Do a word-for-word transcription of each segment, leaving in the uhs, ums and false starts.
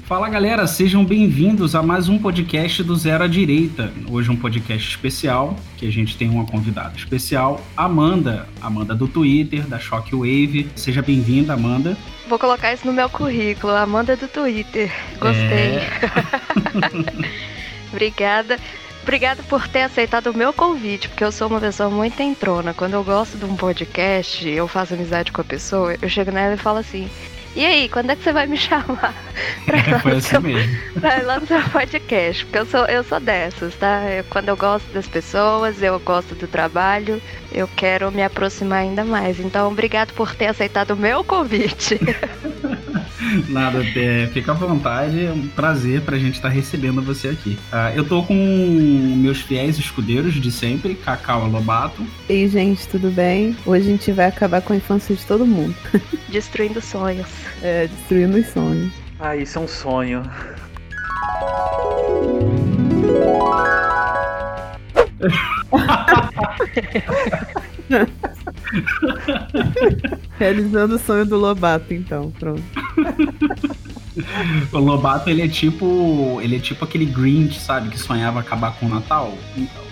Fala galera, sejam bem-vindos a mais um podcast do Zero à Direita. Hoje um podcast especial, que a gente tem uma convidada especial, Amanda, Amanda do Twitter, da Shockwave. Seja bem-vinda, Amanda. Vou colocar isso no meu currículo, Amanda do Twitter. Gostei. É... Obrigada. Obrigada por ter aceitado o meu convite, porque eu sou uma pessoa muito entrona. Quando eu gosto de um podcast, eu faço amizade com a pessoa, eu chego nela e falo assim: e aí, quando é que você vai me chamar pra ir lá, Foi no, assim seu, mesmo. pra ir lá no seu podcast? Porque eu sou, eu sou dessas, tá? Eu, quando eu gosto das pessoas, eu gosto do trabalho, eu quero me aproximar ainda mais. Então, obrigado por ter aceitado o meu convite. Nada, é, fica à vontade, é um prazer pra gente estar recebendo você aqui. Uh, eu tô com meus fiéis escudeiros de sempre, Cacau e Lobato. E aí, gente, tudo bem? Hoje a gente vai acabar com a infância de todo mundo. Destruindo sonhos. É, destruindo os sonhos. Ah, isso é um sonho. Realizando o sonho do Lobato, então, pronto. O Lobato, ele é tipo ele é tipo aquele Grinch, sabe, que sonhava acabar com o Natal. Então,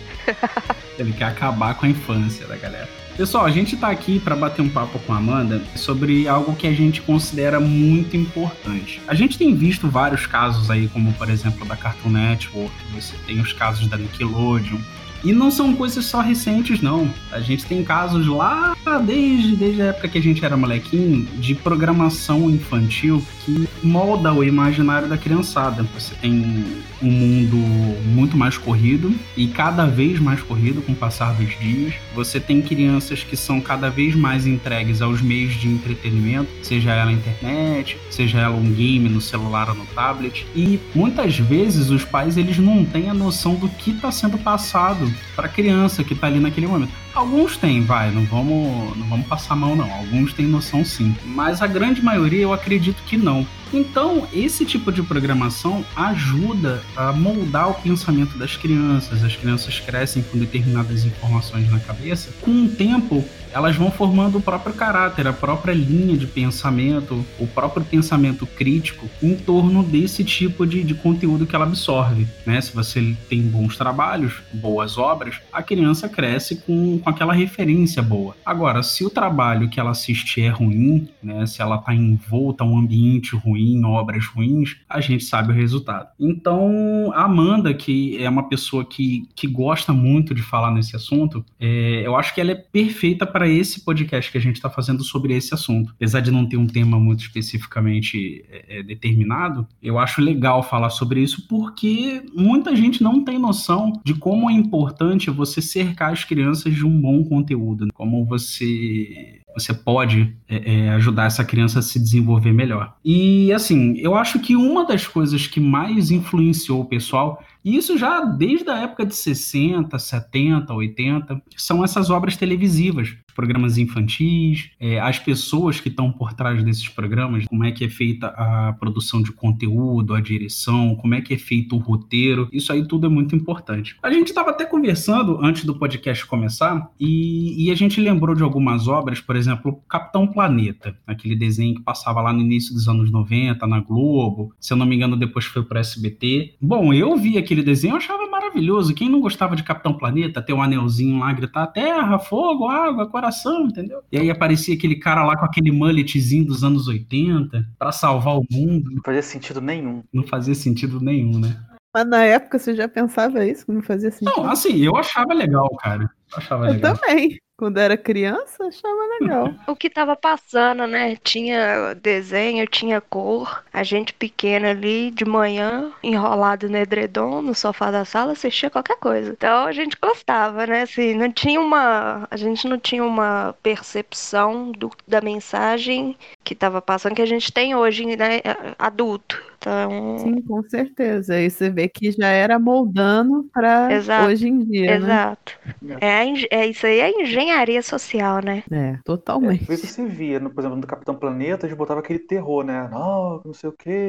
ele quer acabar com a infância da galera. Pessoal, a gente tá aqui para bater um papo com a Amanda sobre algo que a gente considera muito importante. A gente tem visto vários casos aí, como por exemplo da Cartoon Network, você tem os casos da Nickelodeon. E não são coisas só recentes, não. A gente tem casos lá desde, desde a época que a gente era molequinho, de programação infantil que molda o imaginário da criançada. Você tem um mundo muito mais corrido e cada vez mais corrido com o passar dos dias. Você tem crianças que são cada vez mais entregues aos meios de entretenimento, seja ela a internet, seja ela um game no celular ou no tablet. E muitas vezes os pais eles não têm a noção do que está sendo passado para a criança que está ali naquele momento. Alguns têm, vai, não vamos, não vamos passar a mão não, alguns têm noção sim, mas a grande maioria eu acredito que não. Então, esse tipo de programação ajuda a moldar o pensamento das crianças. As crianças crescem com determinadas informações na cabeça. Com o tempo, elas vão formando o próprio caráter, a própria linha de pensamento, o próprio pensamento crítico em torno desse tipo de, de conteúdo que ela absorve, né? Se você tem bons trabalhos, boas obras, a criança cresce com, com aquela referência boa. Agora, se o trabalho que ela assiste é ruim, né? Se ela está envolta a um ambiente ruim, em obras ruins, a gente sabe o resultado. Então, a Amanda, que é uma pessoa que, que gosta muito de falar nesse assunto, é, eu acho que ela é perfeita para esse podcast que a gente está fazendo sobre esse assunto. Apesar de não ter um tema muito especificamente é, determinado, eu acho legal falar sobre isso porque muita gente não tem noção de como é importante você cercar as crianças de um bom conteúdo, como você... Você pode é, é, ajudar essa criança a se desenvolver melhor. E, assim, eu acho que uma das coisas que mais influenciou o pessoal, e isso já desde a época de sessenta, setenta, oitenta, são essas obras televisivas, programas infantis, é, as pessoas que estão por trás desses programas, como é que é feita a produção de conteúdo, a direção, como é que é feito o roteiro, isso aí tudo é muito importante. A gente estava até conversando antes do podcast começar e, e a gente lembrou de algumas obras, por exemplo, Capitão Planeta, aquele desenho que passava lá no início dos anos noventa na Globo, se eu não me engano depois foi pro S B T. Bom, eu vi aquele desenho, eu achava maravilhoso. Quem não gostava de Capitão Planeta, ter um anelzinho lá, gritar terra, fogo, água, coração, entendeu? E aí aparecia aquele cara lá com aquele mulletzinho dos anos oitenta pra salvar o mundo. Não fazia sentido nenhum. Não fazia sentido nenhum, né? Mas na época você já pensava isso? Que não fazia sentido? Não, assim, eu achava legal, cara. Eu achava eu legal. também. Quando era criança, achava legal. O que tava passando, né? Tinha desenho, tinha cor. A gente pequena ali, de manhã, enrolado no edredom, no sofá da sala, assistia qualquer coisa. Então a gente gostava, né? Assim, não tinha uma... A gente não tinha uma percepção do, da mensagem que tava passando, que a gente tem hoje, né? Adulto. Então... Sim, com certeza. Aí você vê que já era moldando para hoje em dia, exato. né? É, é isso aí, é engenharia social, né? É, totalmente. É, por isso você via, no, por exemplo, no Capitão Planeta, a gente botava aquele terror, né? Não, não sei o quê,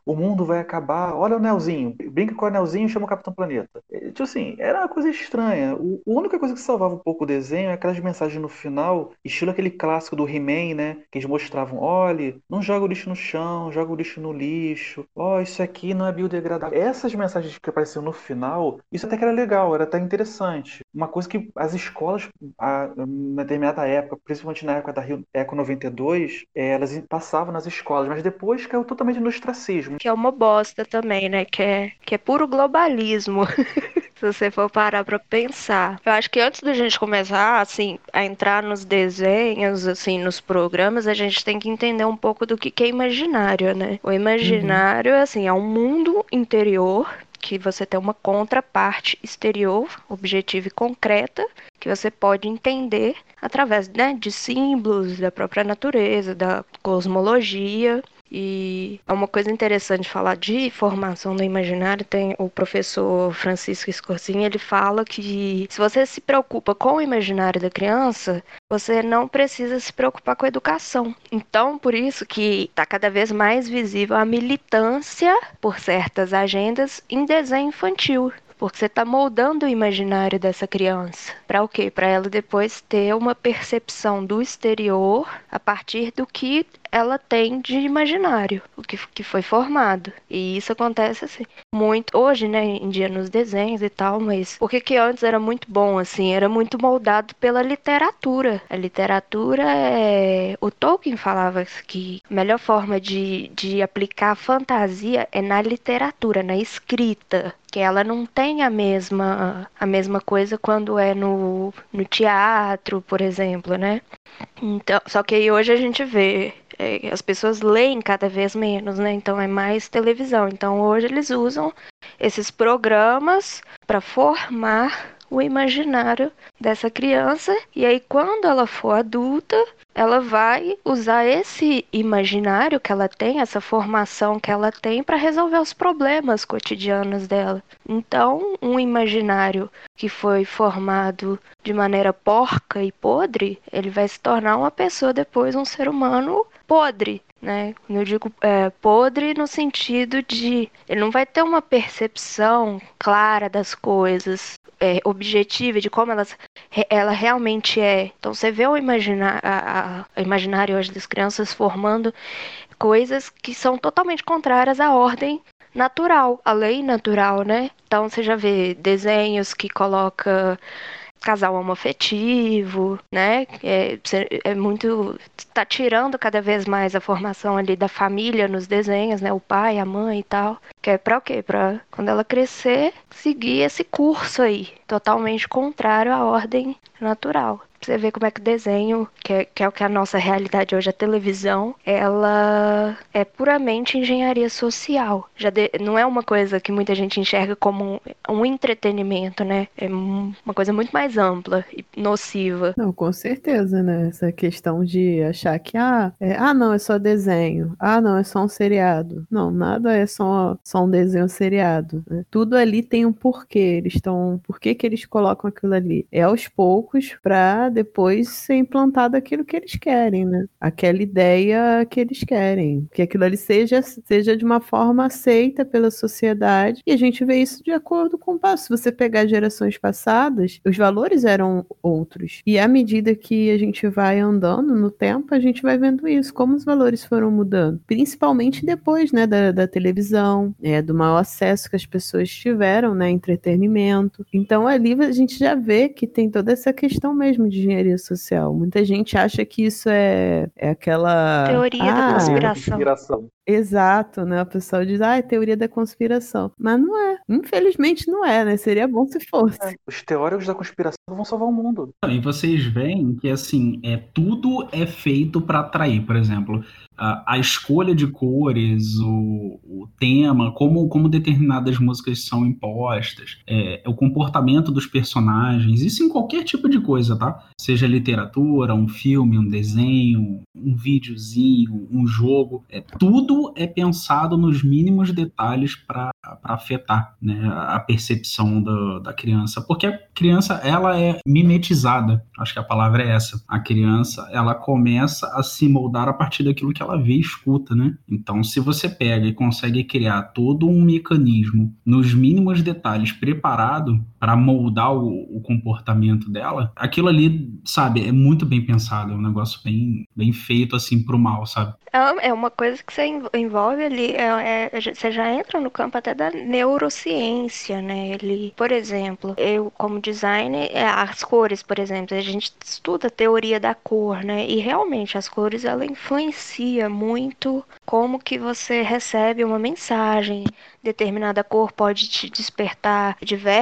o mundo vai acabar, olha o anelzinho, brinca com o anelzinho e chama o Capitão Planeta. Tipo assim, era uma coisa estranha. O, a única coisa que salvava um pouco o desenho é aquelas mensagens no final, estilo aquele clássico do He-Man, né? Que eles mostravam, olha, não joga o lixo no chão, joga o lixo no lixo, ó, oh, isso aqui não é biodegradável. Essas mensagens que apareciam no final, isso até que era legal, era até interessante. Uma coisa que as escolas, a, na determinada época, principalmente na época da Rio Eco noventa e dois, é, elas passavam nas escolas, mas depois caiu totalmente no ostracismo. Que é uma bosta também, né? Que é, que é puro globalismo. Se você for parar pra pensar. Eu acho que antes da gente começar, assim, a entrar nos desenhos, assim, nos programas, a gente tem que entender um pouco do que, que é imaginário, né? O imaginário, uhum. assim, é um mundo interior que você tem uma contraparte exterior, objetiva e concreta, que você pode entender através, né, de símbolos da própria natureza, da cosmologia. E é uma coisa interessante falar de formação do imaginário. Tem o professor Francisco Scorsin, ele fala que se você se preocupa com o imaginário da criança, você não precisa se preocupar com a educação. Então, por isso que está cada vez mais visível a militância por certas agendas em desenho infantil. Porque você está moldando o imaginário dessa criança. Para o quê? Para ela depois ter uma percepção do exterior a partir do que ela tem de imaginário, o que, que foi formado. E isso acontece assim, muito hoje, né, em dia nos desenhos e tal, mas porque que antes era muito bom, assim, era muito moldado pela literatura. A literatura é... O Tolkien falava que a melhor forma de, de aplicar a fantasia é na literatura, na escrita, que ela não tem a mesma, a mesma coisa quando é no, no teatro, por exemplo, né? Então, só que aí hoje a gente vê, é, as pessoas leem cada vez menos, né? Então é mais televisão. Então hoje eles usam esses programas para formar o imaginário dessa criança. E aí quando ela for adulta, ela vai usar esse imaginário que ela tem, essa formação que ela tem, para resolver os problemas cotidianos dela. Então, um imaginário que foi formado de maneira porca e podre, ele vai se tornar uma pessoa depois, um ser humano podre, né? Eu digo é, podre no sentido de ele não vai ter uma percepção clara das coisas, é, objetiva de como ela, ela realmente é. Então você vê o imaginar, a, a, a imaginário hoje das crianças formando coisas que são totalmente contrárias à ordem natural, à lei natural, né? Então você já vê desenhos que coloca casal homoafetivo, né? É, é muito... Tá tirando cada vez mais a formação ali da família nos desenhos, né? O pai, a mãe e tal. Que é pra o quê? Pra quando ela crescer, seguir esse curso aí. Totalmente contrário à ordem natural. Você vê como é que o desenho, que é, que é o que é a nossa realidade hoje, a televisão, ela é puramente engenharia social. Já de, não é uma coisa que muita gente enxerga como um, um entretenimento, né? É uma coisa muito mais ampla e nociva. Não, com certeza, né? Essa questão de achar que, ah, é, ah, não, é só desenho. Ah, não, é só um seriado. Não, nada é só, só um desenho seriado, né? Tudo ali tem um porquê. Eles estão... Por que que eles colocam aquilo ali? É aos poucos pra depois ser implantado aquilo que eles querem, né? Aquela ideia que eles querem. Que aquilo ali seja, seja de uma forma aceita pela sociedade. E a gente vê isso de acordo com o passo. Se você pegar gerações passadas, os valores eram outros. E à medida que a gente vai andando no tempo, a gente vai vendo isso, como os valores foram mudando. Principalmente depois, né, da, da televisão, é, do maior acesso que as pessoas tiveram, né, entretenimento. Então ali a gente já vê que tem toda essa questão mesmo de engenharia social. Muita gente acha que isso é, é aquela... Teoria ah, da conspiração. conspiração. Exato, né? O pessoal diz, ah, é teoria da conspiração. Mas não é. Infelizmente não é, né? Seria bom se fosse. É, os teóricos da conspiração vão salvar o mundo. E vocês veem que, assim, é, tudo é feito para atrair, por exemplo, a, a escolha de cores, o, o tema, como, como determinadas músicas são impostas, é, o comportamento dos personagens, isso em qualquer tipo de coisa, tá? Seja literatura, um filme, um desenho, um videozinho, um jogo, é, tudo é pensado nos mínimos detalhes para para afetar, né, a percepção da, da criança, porque a criança, ela é mimetizada, acho que a palavra é essa, a criança, ela começa a se moldar a partir daquilo que ela vê e escuta, né, então se você pega e consegue criar todo um mecanismo, nos mínimos detalhes, preparado para moldar o, o comportamento dela, aquilo ali, sabe, é muito bem pensado, é um negócio bem, bem feito, assim, pro mal, sabe? É é uma coisa que você env- envolve ali, é, é- você já entra no campo até da neurociência, né? Ele, por exemplo, eu como designer, é, as cores, por exemplo, a gente estuda a teoria da cor, né? E realmente as cores ela influencia muito como que você recebe uma mensagem. Determinada cor pode te despertar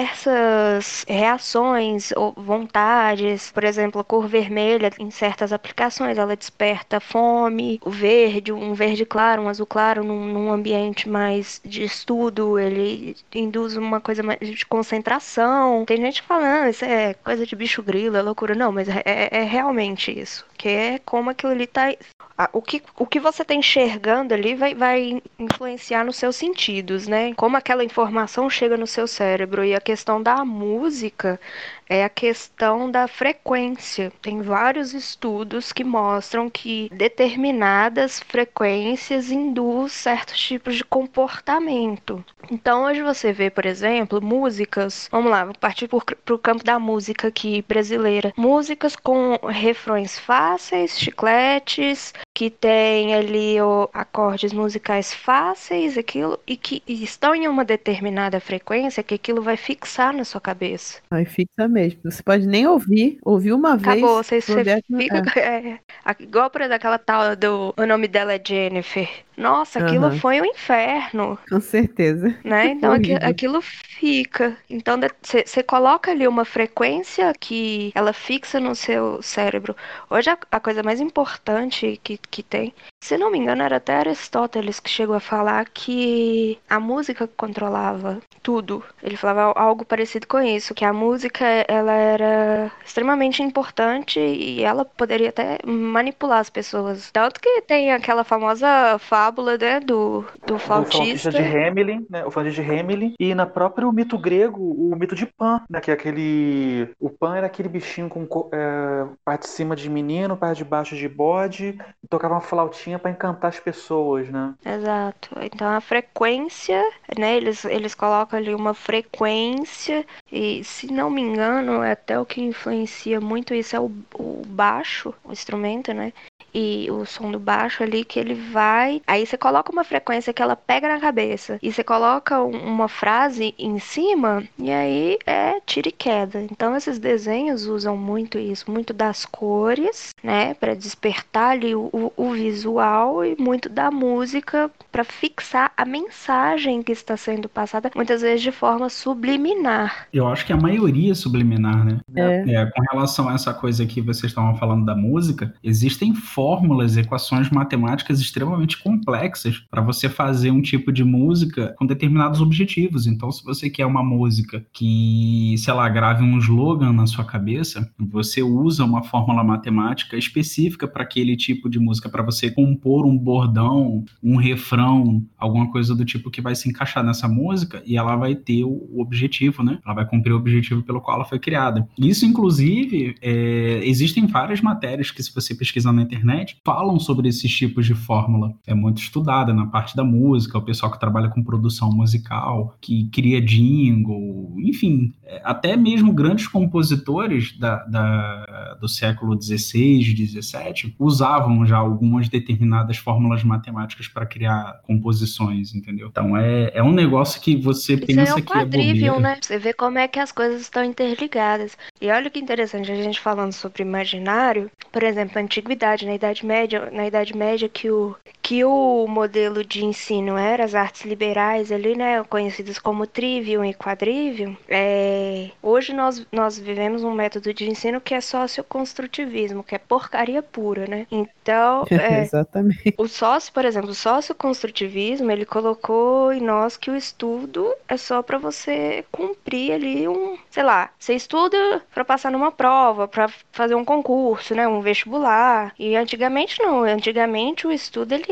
diversas reações ou vontades. Por exemplo, a cor vermelha, em certas aplicações, ela desperta fome. O verde, um verde claro, um azul claro, num, num ambiente mais de estudo, ele induz uma coisa mais de concentração. Tem gente falando, isso é coisa de bicho grilo, é loucura. Não, mas é, é- é realmente isso. Que é como aquilo ali tá. a- O que, o que você tá enxergando ali vai, vai influenciar nos seus sentidos, né? Como aquela informação chega no seu cérebro. E a questão da música é a questão da frequência. Tem vários estudos que mostram que determinadas frequências induzem certos tipos de comportamento. Então, hoje você vê, por exemplo, músicas. Vamos lá, vou partir para o campo da música aqui brasileira. Músicas com refrões fáceis, chicletes, que tem ali o, acordes musicais fáceis, aquilo, e que e estão em uma determinada frequência que aquilo vai fixar na sua cabeça. Aí fixa mesmo. Você pode nem ouvir, ouvir uma Acabou, vez, você, pro você décimo. fica. É, a- igual por exemplo, aquela tal do. O nome dela é Jennifer. Nossa, É, aquilo aham, foi um inferno, com certeza. né? Então aqui- Horrível. aquilo fica. Então você coloca ali uma frequência que ela fixa no seu cérebro. Hoje a, a coisa mais importante que, que tem, se não me engano, era até Aristóteles que chegou a falar que a música controlava tudo. Ele falava algo parecido com isso, que a música ela era extremamente importante e ela poderia até manipular as pessoas. Tanto que tem aquela famosa fábula, né, do, do Do flautista de flautista. Hamelin, né? O flautista de Hamelin. E na própria mito grego, o mito de Pan, né? Que é aquele. O Pan era aquele bichinho com co- é, parte de cima de menino, parte de baixo de bode, e tocava uma flautinha para encantar as pessoas, né? Exato. Então a frequência, né? Eles, eles colocam ali uma frequência, e se não me engano, é até o que influencia muito isso é o, o baixo, o instrumento, né? E o som do baixo ali que ele vai. Aí você coloca uma frequência que ela pega na cabeça. E você coloca um- uma frase em cima. E aí é tiro e queda. Então esses desenhos usam muito isso. Muito das cores, né? Pra despertar ali o, o, o visual. E muito da música pra fixar a mensagem que está sendo passada. Muitas vezes de forma subliminar. Eu acho que a maioria é subliminar, né? É, É, com relação a essa coisa que vocês estavam falando da música, existem fórmulas, equações matemáticas extremamente complexas para você fazer um tipo de música com determinados objetivos. Então, se você quer uma música que, sei lá, grave um slogan na sua cabeça, você usa uma fórmula matemática específica para aquele tipo de música, para você compor um bordão, um refrão, alguma coisa do tipo que vai se encaixar nessa música e ela vai ter o o objetivo, né? Ela vai cumprir o objetivo pelo qual ela foi criada. Isso, inclusive, é, existem várias matérias que, se você pesquisar na internet, falam sobre esses tipos de fórmula. É muito estudada na parte da música, o pessoal que trabalha com produção musical, que cria jingle, enfim, é, até mesmo grandes compositores da, da- do século dezesseis, dezessete, usavam já algumas determinadas fórmulas matemáticas para criar composições, entendeu? Então é, é um negócio que você Isso aí é pensa o que é quadrivium, bobeira. né? Você vê como é que as coisas estão interligadas. E olha que interessante, a gente falando sobre imaginário, por exemplo, a antiguidade, na Idade Média, na Idade Média que o, que o modelo de ensino era as artes liberais ali, né, conhecidas como trivium e quadrivium, é, hoje nós, nós vivemos um método de ensino que é socioconstrutivismo, que é porcaria pura, né? Então, é, exatamente. o sócio, por exemplo, o socioconstrutivismo, ele colocou em nós que o estudo é só para você cumprir ali um, sei lá, você estuda para passar numa prova, para fazer um concurso, né, um vestibular. E antigamente não, antigamente o estudo ele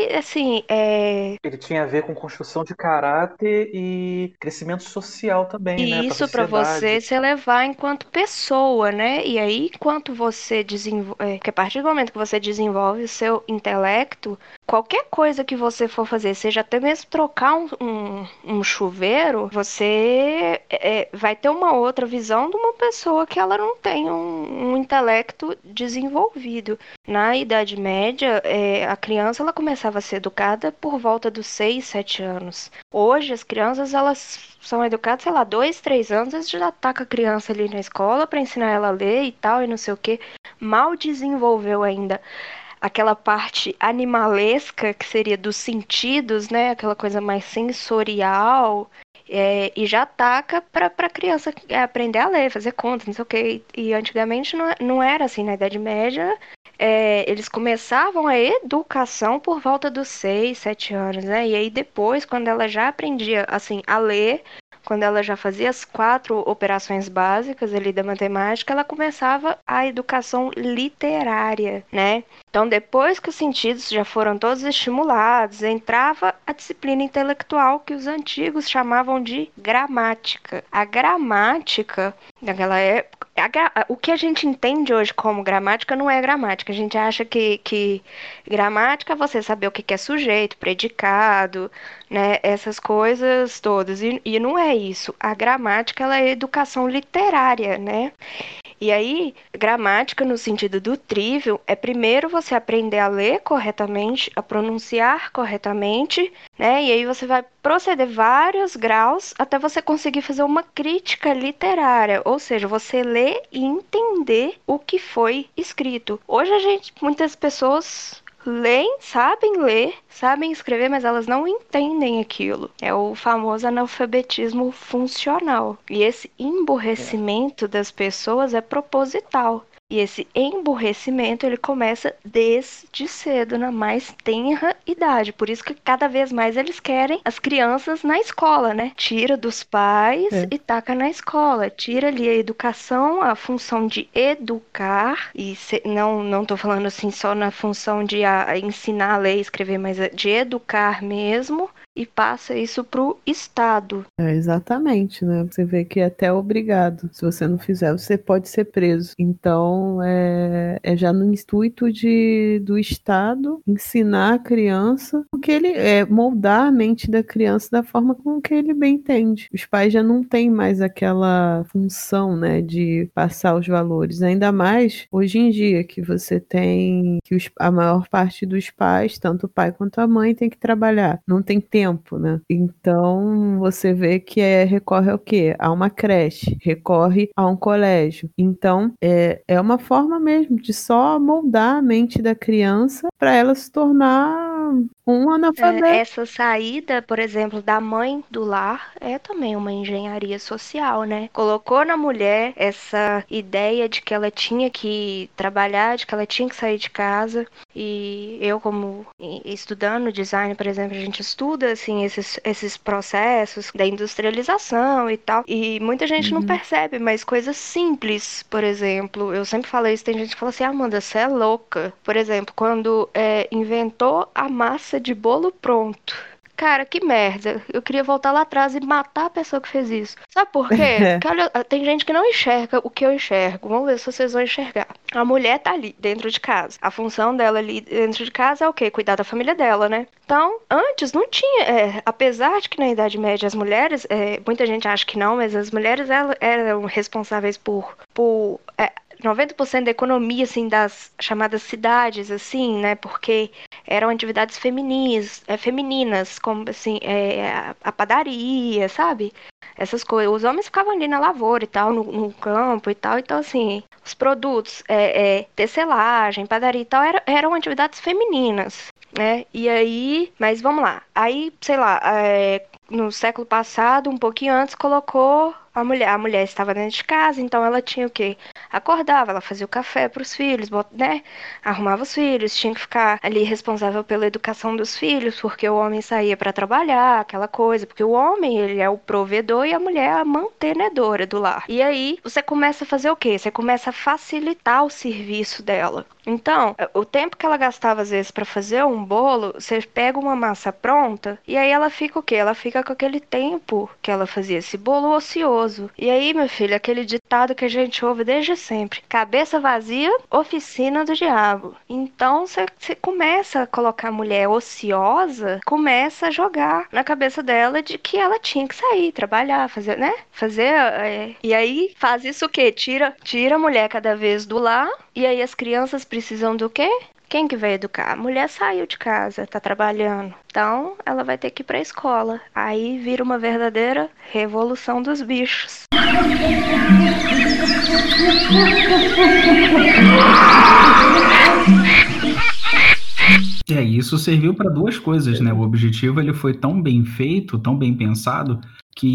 que, assim, é... Ele tinha a ver com construção de caráter e crescimento social também, né, E para a isso para sociedade. você se elevar enquanto pessoa, né? E aí, enquanto você desenvolve. É, que a partir do momento que você desenvolve o seu intelecto, qualquer coisa que você for fazer, seja até mesmo trocar um, um, um chuveiro, você é, vai ter uma outra visão de uma pessoa que ela não tem um, um intelecto desenvolvido. Na Idade Média, é, a criança ela começava a ser educada por volta dos seis, sete anos. Hoje, as crianças, elas são educadas, sei lá, dois, três anos, eles já taca a criança ali na escola para ensinar ela a ler e tal, e não sei o quê. Mal desenvolveu ainda aquela parte animalesca, que seria dos sentidos, né? Aquela coisa mais sensorial. É, e já taca para a criança aprender a ler, fazer contas, não sei o quê. E antigamente não, não era assim, na Idade Média. É, eles começavam a educação por volta dos seis, sete anos, né? E aí depois, quando ela já aprendia, assim, a ler, quando ela já fazia as quatro operações básicas ali da matemática, ela começava a educação literária, né? Então, depois que os sentidos já foram todos estimulados, entrava a disciplina intelectual que os antigos chamavam de gramática. A gramática, naquela época, a gra... o que a gente entende hoje como gramática não é gramática. A gente acha que, que gramática é você saber o que é sujeito, predicado, né? Essas coisas todas. E, e não é isso. A gramática ela é educação literária, né? E aí, gramática no sentido do trivium é primeiro você aprender a ler corretamente, a pronunciar corretamente, né? E aí você vai proceder vários graus até você conseguir fazer uma crítica literária, ou seja, você ler e entender o que foi escrito. Hoje a gente, muitas pessoas leem, sabem ler, sabem escrever, mas elas não entendem aquilo. É o famoso analfabetismo funcional. E esse emburrecimento das pessoas é proposital. E esse emburrecimento, ele começa desde cedo, na mais tenra idade. Por isso que cada vez mais eles querem as crianças na escola, né? Tira dos pais É. e taca na escola. Tira ali a educação, a função de educar. E se, não, não tô falando assim só na função de a, ensinar a ler e escrever, mas de educar mesmo. E passa isso pro Estado. É, exatamente, né? Você vê que é até obrigado. Se você não fizer, você pode ser preso. Então, é, é já no intuito de, do Estado ensinar a criança o que ele é, moldar a mente da criança da forma como que ele bem entende. Os pais já não têm mais aquela função, né, de passar os valores. Ainda mais hoje em dia que você tem que os, a maior parte dos pais, tanto o pai quanto a mãe, tem que trabalhar. Não tem tempo tempo, né? Então você vê que é, recorre ao quê? A uma creche, recorre a um colégio. Então é, é uma forma mesmo de só moldar a mente da criança para ela se tornar um analfabeto. É, essa saída, por exemplo, da mãe do lar é também uma engenharia social, né? Colocou na mulher essa ideia de que ela tinha que trabalhar, de que ela tinha que sair de casa. E eu, como estudando design, por exemplo, a gente estuda assim esses, esses processos da industrialização e tal. E muita gente Uhum. não percebe, mas coisas simples, por exemplo, eu sempre falo isso, tem gente que fala assim, ah, Amanda, você é louca. Por exemplo, quando é, inventou a massa de bolo pronto. Cara, que merda. Eu queria voltar lá atrás e matar a pessoa que fez isso. Sabe por quê? Porque olha, tem gente que não enxerga o que eu enxergo. Vamos ver se vocês vão enxergar. A mulher tá ali, dentro de casa. A função dela ali dentro de casa é o quê? Cuidar da família dela, né? Então, antes não tinha... É, apesar de que na Idade Média as mulheres... É, muita gente acha que não, mas as mulheres elas, eram responsáveis por... por é, noventa por cento da economia, assim, das chamadas cidades, assim, né? Porque eram atividades femininas, é, femininas como, assim, é, a, a padaria, sabe? Essas coisas. Os homens ficavam ali na lavoura e tal, no, no campo e tal. Então, assim, os produtos, é, é, tecelagem, padaria e tal, era, eram atividades femininas, né? E aí, mas vamos lá. Aí, sei lá, é, no século passado, um pouquinho antes, colocou a mulher. A mulher estava dentro de casa, então ela tinha o quê? Acordava, ela fazia o café para os filhos, né? Arrumava os filhos, tinha que ficar ali responsável pela educação dos filhos, porque o homem saía para trabalhar, aquela coisa, porque o homem, ele é o provedor e a mulher é a mantenedora do lar. E aí, você começa a fazer o quê? Você começa a facilitar o serviço dela. Então, o tempo que ela gastava às vezes para fazer um bolo, você pega uma massa pronta e aí ela fica o quê? Ela fica com aquele tempo que ela fazia esse bolo ocioso. E aí, meu filho, aquele ditado que a gente ouve desde sempre: cabeça vazia, oficina do diabo. Então, você começa a colocar a mulher ociosa, começa a jogar na cabeça dela de que ela tinha que sair, trabalhar, fazer, né? Fazer. É... E aí, faz isso o quê? Tira, tira a mulher cada vez do lar. E aí as crianças precisam do quê? Quem que vai educar? A mulher saiu de casa, tá trabalhando. Então, ela vai ter que ir pra escola. Aí vira uma verdadeira revolução dos bichos. É, isso serviu para duas coisas, né? O objetivo ele foi tão bem feito, tão bem pensado,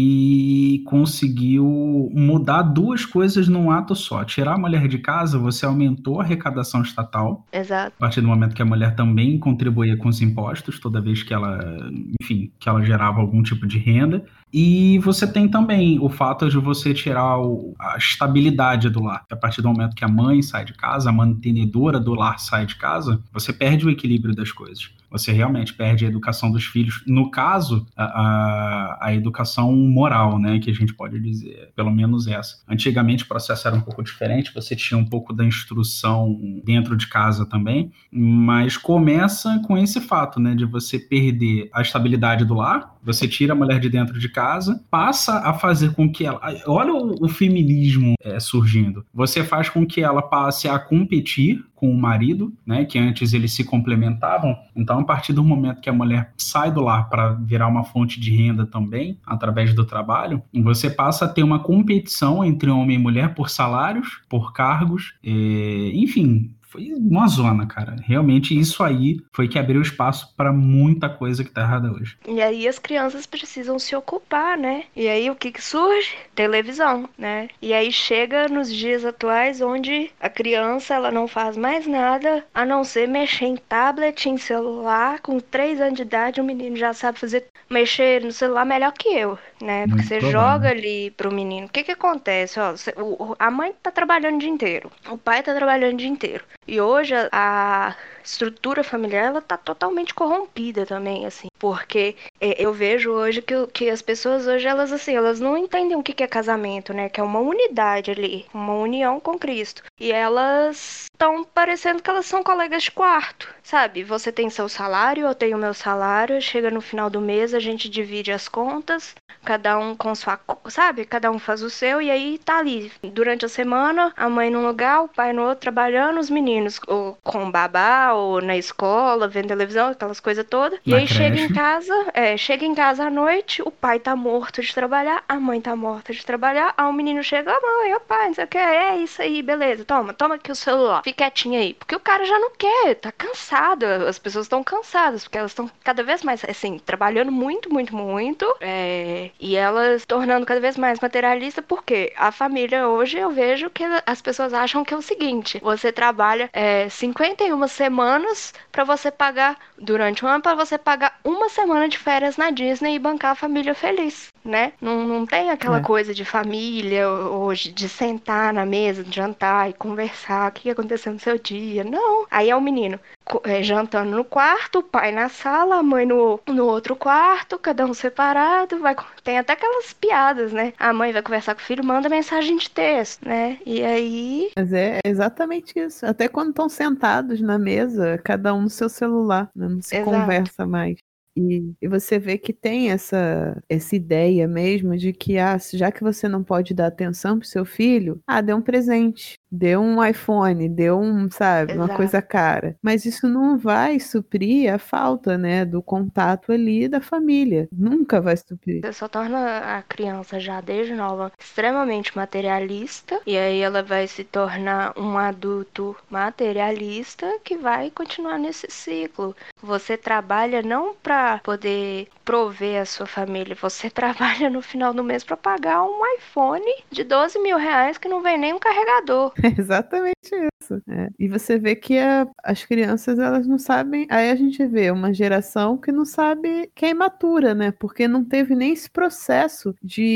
que conseguiu mudar duas coisas num ato só. Tirar a mulher de casa, você aumentou a arrecadação estatal. Exato. A partir do momento que a mulher também contribuía com os impostos, toda vez que ela, enfim, que ela gerava algum tipo de renda. E você tem também o fato de você tirar o, a estabilidade do lar. A partir do momento que a mãe sai de casa, a mantenedora do lar sai de casa, você perde o equilíbrio das coisas. Você realmente perde a educação dos filhos. No caso, a, a, a educação moral, né, que a gente pode dizer, pelo menos essa. Antigamente o processo era um pouco diferente, você tinha um pouco da instrução dentro de casa também, mas começa com esse fato, né, de você perder a estabilidade do lar, você tira a mulher de dentro de casa, passa a fazer com que ela... Olha o, o feminismo é, surgindo. Você faz com que ela passe a competir com o marido, né, que antes eles se complementavam. Então, a partir do momento que a mulher sai do lar para virar uma fonte de renda também, através do trabalho, você passa a ter uma competição entre homem e mulher por salários, por cargos, e, enfim... Foi uma zona, cara. Realmente isso aí foi que abriu espaço para muita coisa que tá errada hoje. E aí as crianças precisam se ocupar, né? E aí o que que surge? Televisão, né? E aí chega nos dias atuais onde a criança ela não faz mais nada a não ser mexer em tablet, em celular. Com três anos de idade o menino já sabe fazer mexer no celular melhor que eu, né? Porque Muito você provável. joga ali pro menino. O que que acontece? Ó, você, o, a mãe tá trabalhando o dia inteiro, o pai tá trabalhando o dia inteiro. E hoje a, a estrutura familiar ela tá totalmente corrompida também, assim, porque é, eu vejo hoje que, que as pessoas hoje elas assim, elas não entendem o que, que é casamento, né? Que é uma unidade ali, uma união com Cristo. E elas estão parecendo que elas são colegas de quarto, sabe? Você tem seu salário, eu tenho meu salário, chega no final do mês a gente divide as contas, cada um com sua, sabe? Cada um faz o seu e aí tá ali. Durante a semana, a mãe num lugar, o pai no outro, trabalhando, os meninos ou com babá, ou na escola, vendo televisão, aquelas coisas todas. E Na aí creche. chega em casa, é, chega em casa à noite, o pai tá morto de trabalhar, a mãe tá morta de trabalhar, aí o menino chega, ó mãe, ó pai, não sei o que, é isso aí, beleza, toma, toma aqui o celular, fica quietinho aí. Porque o cara já não quer, tá cansado, as pessoas estão cansadas, porque elas estão cada vez mais, assim, trabalhando muito, muito, muito, é, e elas tornando cada vez mais materialista, porque a família hoje eu vejo que as pessoas acham que é o seguinte, você trabalha é, cinquenta e uma semanas pra você pagar, durante um ano, pra você pagar uma semana de férias na Disney e bancar a família feliz, né? Não, não tem aquela É. coisa de família hoje, de sentar na mesa, de jantar e conversar, o que aconteceu no seu dia, não. Aí é o menino é, jantando no quarto, o pai na sala, a mãe no, no outro quarto, cada um separado, vai, tem até aquelas piadas, né? A mãe vai conversar com o filho, manda mensagem de texto, né? E aí... Mas é exatamente isso. Até quando estão sentados na mesa, cada um no seu celular, né? Não se Exato. conversa mais. E, e você vê que tem essa, essa ideia mesmo de que, ah, já que você não pode dar atenção pro seu filho, ah, dê um presente. deu um iPhone, deu um, sabe, uma Exato. coisa cara. Mas isso não vai suprir a falta, né, do contato ali da família. Nunca vai suprir. Você só torna a criança já desde nova extremamente materialista, e aí ela vai se tornar um adulto materialista que vai continuar nesse ciclo. Você trabalha não para poder prover a sua família, você trabalha no final do mês para pagar um iPhone de doze mil reais que não vem nem um carregador. É exatamente isso. É. E você vê que a- as crianças, elas não sabem. Aí a gente vê uma geração que não sabe, que é imatura, né? Porque não teve nem esse processo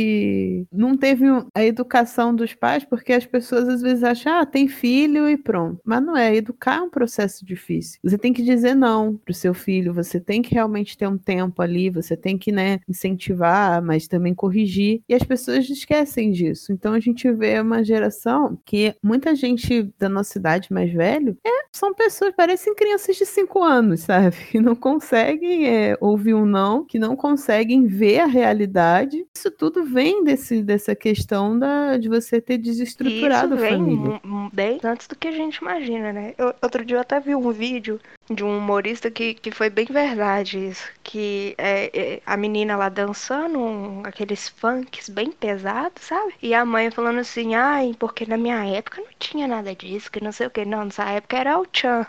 de. Não teve um- a educação dos pais, porque as pessoas às vezes acham, ah, tem filho e pronto. Mas não é. Educar é um processo difícil. Você tem que dizer não pro seu filho, você tem que realmente ter um tempo ali, você tem que, né, incentivar, mas também corrigir. E as pessoas esquecem disso. Então a gente vê uma geração que muita gente da nossa idade mais velho é, são pessoas, parecem crianças de cinco anos, sabe? Que não conseguem é, ouvir um não, que não conseguem ver a realidade. Isso tudo vem desse, dessa questão da, de você ter E isso desestruturado a vem família. mu- mu- bem antes do que a gente imagina, né? Eu- outro dia eu até vi um vídeo de um humorista que, que foi bem verdade isso. Que é, é, a menina lá dançando um- aqueles funks bem pesados, sabe? E a mãe falando assim, ai, porque na minha época não tinha nada disso, que não sei o que. Não, nessa época era o Chan.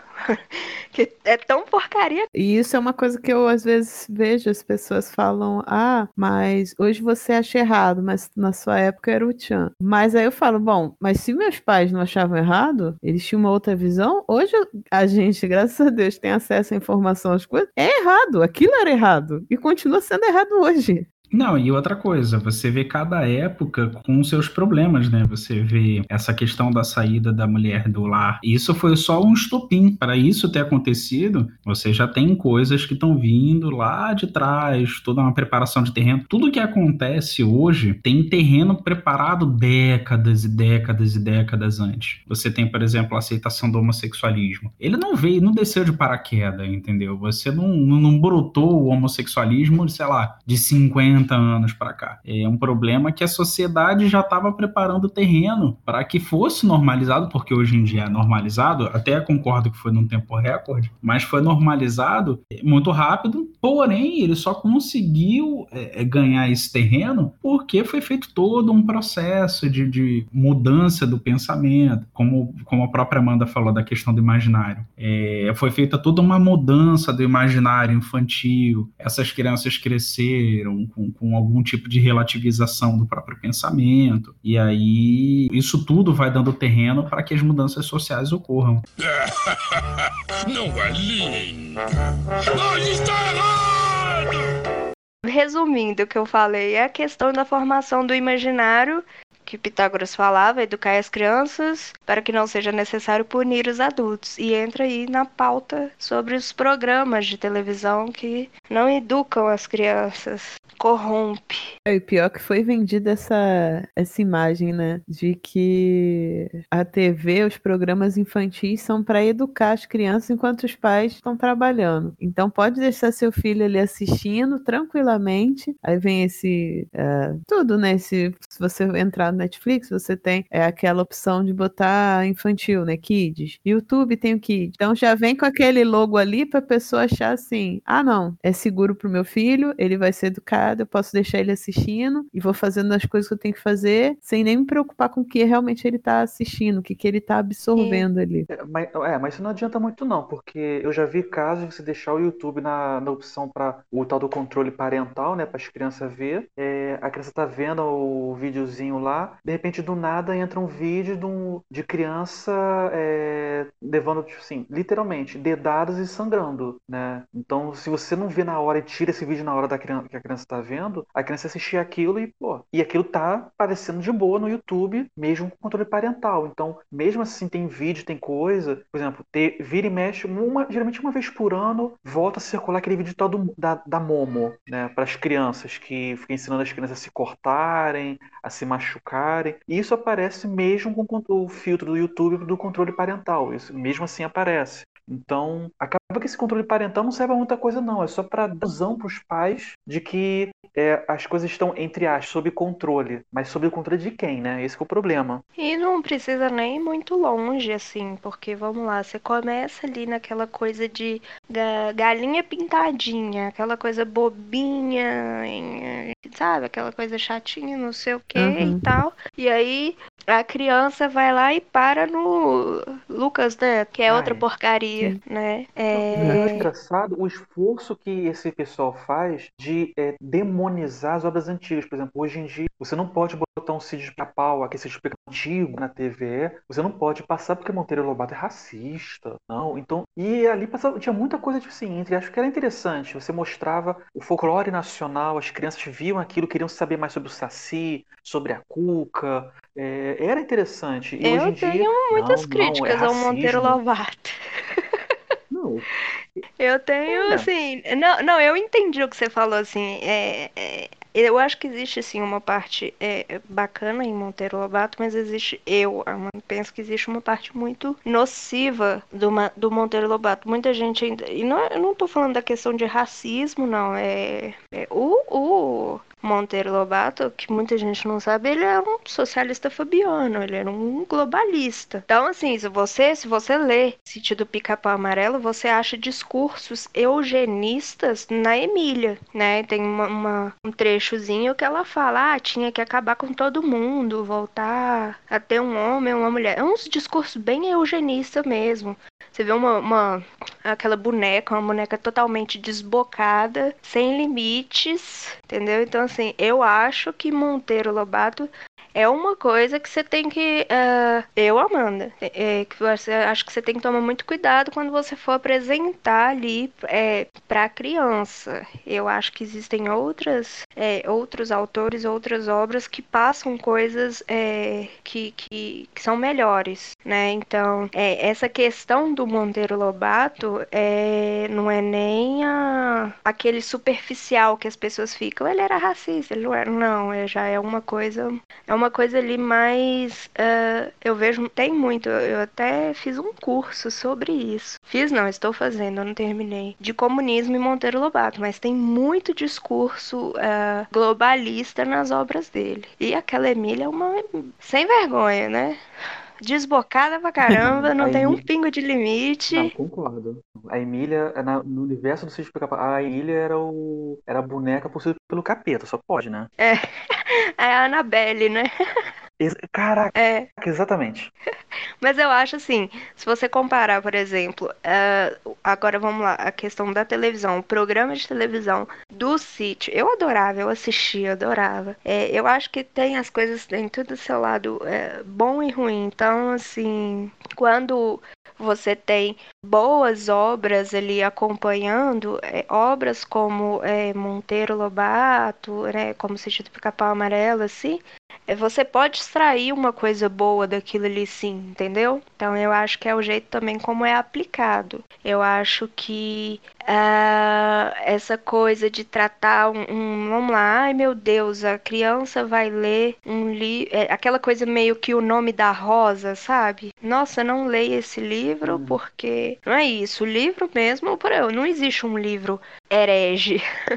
Que é tão porcaria. E isso é uma coisa que eu às vezes vejo, as pessoas falam, ah, mas hoje você acha errado, mas na sua época era o Tchan. Mas aí eu falo, bom, mas se meus pais não achavam errado, eles tinham uma outra visão, hoje eu- a gente, graças a Deus, tem acesso à informação, às coisas, é errado, aquilo era errado, e continua sendo errado hoje. Não, e outra coisa, você vê cada época com os seus problemas, né? Você vê essa questão da saída da mulher do lar. Isso foi só um estopim. Para isso ter acontecido, você já tem coisas que estão vindo lá de trás, toda uma preparação de terreno. Tudo que acontece hoje tem terreno preparado décadas e décadas e décadas antes. Você tem, por exemplo, a aceitação do homossexualismo. Ele não veio, não desceu de paraquedas, entendeu? Você não, não, não brotou o homossexualismo, sei lá, de cinquenta anos para cá. É um problema que a sociedade já estava preparando o terreno para que fosse normalizado, porque hoje em dia é normalizado, até concordo que foi num tempo recorde, mas foi normalizado muito rápido, porém ele só conseguiu é, ganhar esse terreno porque foi feito todo um processo de, de mudança do pensamento, como, como a própria Amanda falou da questão do imaginário. É, foi feita toda uma mudança do imaginário infantil, essas crianças cresceram com com algum tipo de relativização do próprio pensamento, e aí isso tudo vai dando terreno para que as mudanças sociais ocorram. Não é lindo? Mas está errado! Resumindo o que eu falei, é a questão da formação do imaginário que Pitágoras falava, educar as crianças para que não seja necessário punir os adultos. E entra aí na pauta sobre os programas de televisão que não educam as crianças, corrompe. É, e pior que foi vendida essa, essa imagem, né? De que a T V, os programas infantis são para educar as crianças enquanto os pais estão trabalhando. Então pode deixar seu filho ali assistindo tranquilamente. Aí vem esse. é, tudo, né? Esse, se você entrar no Netflix, você tem é, aquela opção de botar infantil, né? Kids. YouTube tem o Kids. Então já vem com aquele logo ali para a pessoa achar assim: ah, não, é seguro pro meu filho, ele vai ser educado, eu posso deixar ele assistindo e vou fazendo as coisas que eu tenho que fazer sem nem me preocupar com o que realmente ele tá assistindo, o que, que ele tá absorvendo ali. É, mas, é, mas isso não adianta muito não, porque eu já vi casos de você deixar o YouTube na, na opção para o tal do controle parental, né, para as crianças ver. É, a criança tá vendo o videozinho lá, de repente do nada entra um vídeo de, um, de criança é, levando, tipo assim, literalmente, dedadas e sangrando, né? Então, se você não vê na hora e tira esse vídeo na hora da criança, que a criança tá vendo, a criança assistir aquilo e, pô, e aquilo tá aparecendo de boa no YouTube, mesmo com controle parental. Então, mesmo assim, tem vídeo, tem coisa, por exemplo, ter, vira e mexe, uma, geralmente uma vez por ano, volta a circular aquele vídeo tal do, da, da Momo, né, para as crianças, que fica ensinando as crianças a se cortarem, a se machucarem. E isso aparece mesmo com o filtro do YouTube do controle parental. Isso mesmo assim aparece. Então, acaba que esse controle parental não serve a muita coisa, não. É só para dar ilusão para os pais de que é, as coisas estão, entre aspas, sob controle. Mas sob o controle de quem, né? Esse que é o problema. E não precisa nem ir muito longe, assim, porque vamos lá, você começa ali naquela coisa de ga- galinha pintadinha, aquela coisa bobinha, em- sabe? Aquela coisa chatinha, não sei o que e Uhum. tal. E aí a criança vai lá e para no Lucas, né? Que é outra Ai, porcaria, Sim. né? e eu acho É... engraçado o esforço que esse pessoal faz de é, demonizar as obras antigas. Por exemplo, hoje em dia, você não pode botar um sítio de Pica-Pau, aquele sítio de Pica-Pau antigo na T V. Você não pode passar porque Monteiro Lobato é racista. Não, então... E ali passava, tinha muita coisa tipo assim, entre, acho que era interessante. Você mostrava o folclore nacional, as crianças viam aquilo, queriam saber mais sobre o Saci, sobre a Cuca. É, era interessante. E hoje Eu em dia, tenho não, muitas não, é críticas ao Monteiro racismo. Lobato. Não, Eu tenho, olha, assim. Não, não, eu entendi o que você falou, assim. É, é, eu acho que existe, assim, uma parte é, bacana em Monteiro Lobato, mas existe. Eu Amanda, penso que existe uma parte muito nociva do, Ma- do Monteiro Lobato. Muita gente ainda. E não, eu não tô falando da questão de racismo, não. É, é o, o Monteiro Lobato, que muita gente não sabe, ele é um socialista fabiano, ele era um globalista. Então, assim, se você, se você lê Sítio do Pica-Pau Amarelo, você acha discursos eugenistas na Emília, né? Tem uma, uma- um trechozinho que ela fala, ah, tinha que acabar com todo mundo, voltar a ter um homem, uma mulher. É uns discursos bem eugenistas mesmo. Você vê uma, uma aquela boneca, uma boneca totalmente desbocada, sem limites, entendeu? Então, assim, eu acho que Monteiro Lobato é uma coisa que você tem que. ah, eu, Amanda, é, é, que você, acho que você tem que tomar muito cuidado quando você for apresentar ali é, para criança. Eu acho que existem outras, é, outros autores, outras obras que passam coisas é, que, que, que são melhores, né? Então, é, essa questão do Monteiro Lobato é, não é nem a, aquele superficial que as pessoas ficam. Ele era racista, ele não era. Não, é, já é uma coisa. É uma coisa ali mais. ah, eu vejo. Tem muito. Eu, eu até fiz um curso sobre isso. Fiz, não, estou fazendo, eu não terminei. De comunismo e Monteiro Lobato. Mas tem muito discurso ah, globalista nas obras dele. E aquela Emília é uma. Sem vergonha, né? Desbocada pra caramba, a não tem um Emília. pingo de Não, limite. concordo. A Emília, é na- no universo do Sítio do Pica-Pau, a Emília era, o, era a boneca possuída pelo capeta, só pode, né? É, é a Annabelle, né? Ex- Caraca, É. exatamente. Mas eu acho assim, se você comparar, por exemplo, eh, agora vamos lá, a questão da televisão, o programa de televisão do Sítio, eu adorava, eu assistia, adorava. Eh, eu acho que tem as coisas, tem tudo do seu lado eh, bom e ruim. Então, assim, quando você tem boas obras ali acompanhando, eh, obras como eh, Monteiro Lobato, né, como Sítio do Pica-Pau Amarelo, assim, é, você pode extrair uma coisa boa daquilo ali, sim, entendeu? Então eu acho que é o jeito também como é aplicado. Eu acho que ah, essa coisa de tratar um, um- vamos lá, ai meu Deus, a criança vai ler um livro, aquela coisa meio que o nome da rosa, sabe? Nossa, não leia esse livro Hum, porque não é isso. O livro mesmo, por eu, não existe um livro herege.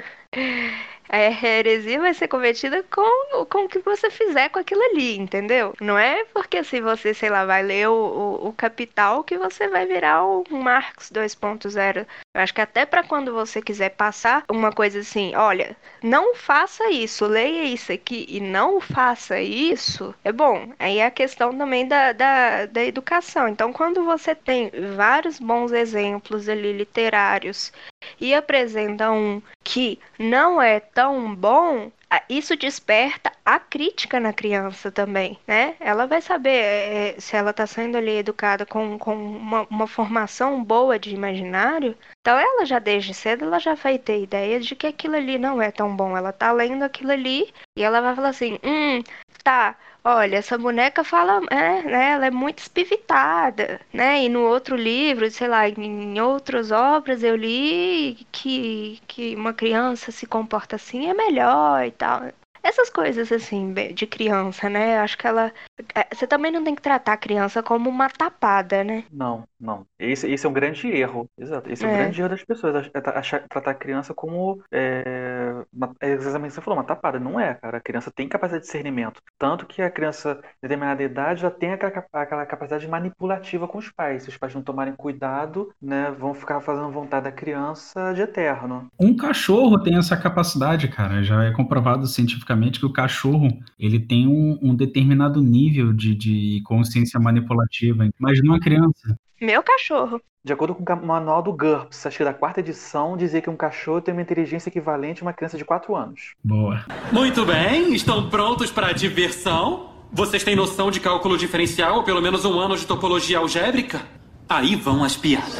A heresia vai ser cometida com, com o que você fizer com aquilo ali, entendeu? Não é porque se você, sei lá, vai ler o, o, o Capital que você vai virar o Marx dois ponto zero. Eu acho que até para quando você quiser passar uma coisa assim, olha, não faça isso, leia isso aqui e não faça isso, é bom. Aí é a questão também da, da, da educação. Então, quando você tem vários bons exemplos ali literários e apresenta um que não é tão bom, a- isso desperta a crítica na criança também, né? Ela vai saber eh, se ela está sendo ali educada com, com uma, uma formação boa de imaginário, então ela já desde cedo ela já vai ter ideia de que aquilo ali não é tão bom. Ela tá lendo aquilo ali e ela vai falar assim, hum, tá. Olha, essa boneca fala, é, né, ela é muito espivitada, né? E no outro livro, sei lá, em outras obras eu li que, que uma criança se comporta assim é melhor e tal. Essas coisas assim, be- de criança, né? Acho que ela. é, Você também não tem que tratar a criança como uma tapada, né? Não, não. Esse, esse é um grande erro. Exato. Esse é um É. grande erro das pessoas. ach- é ta- achar, tratar a criança como. É, uma, é exatamente o que você falou, uma tapada. Não é, cara. A criança tem capacidade de discernimento. Tanto que a criança, de determinada idade, já tem aquela, capa- aquela capacidade manipulativa com os pais. Se os pais não tomarem cuidado, né, vão ficar fazendo vontade da criança de eterno. Um cachorro tem essa capacidade, cara. Já é comprovado cientificamente que o cachorro ele tem um, um determinado nível de, de consciência manipulativa. Imagina uma criança. Meu cachorro. De acordo com o manual do GURPS, acho que da quarta edição, dizia que um cachorro tem uma inteligência equivalente a uma criança de quatro anos. Boa. Muito bem, estão prontos para a diversão? Vocês têm noção de cálculo diferencial ou pelo menos um ano de topologia algébrica? Aí vão as piadas.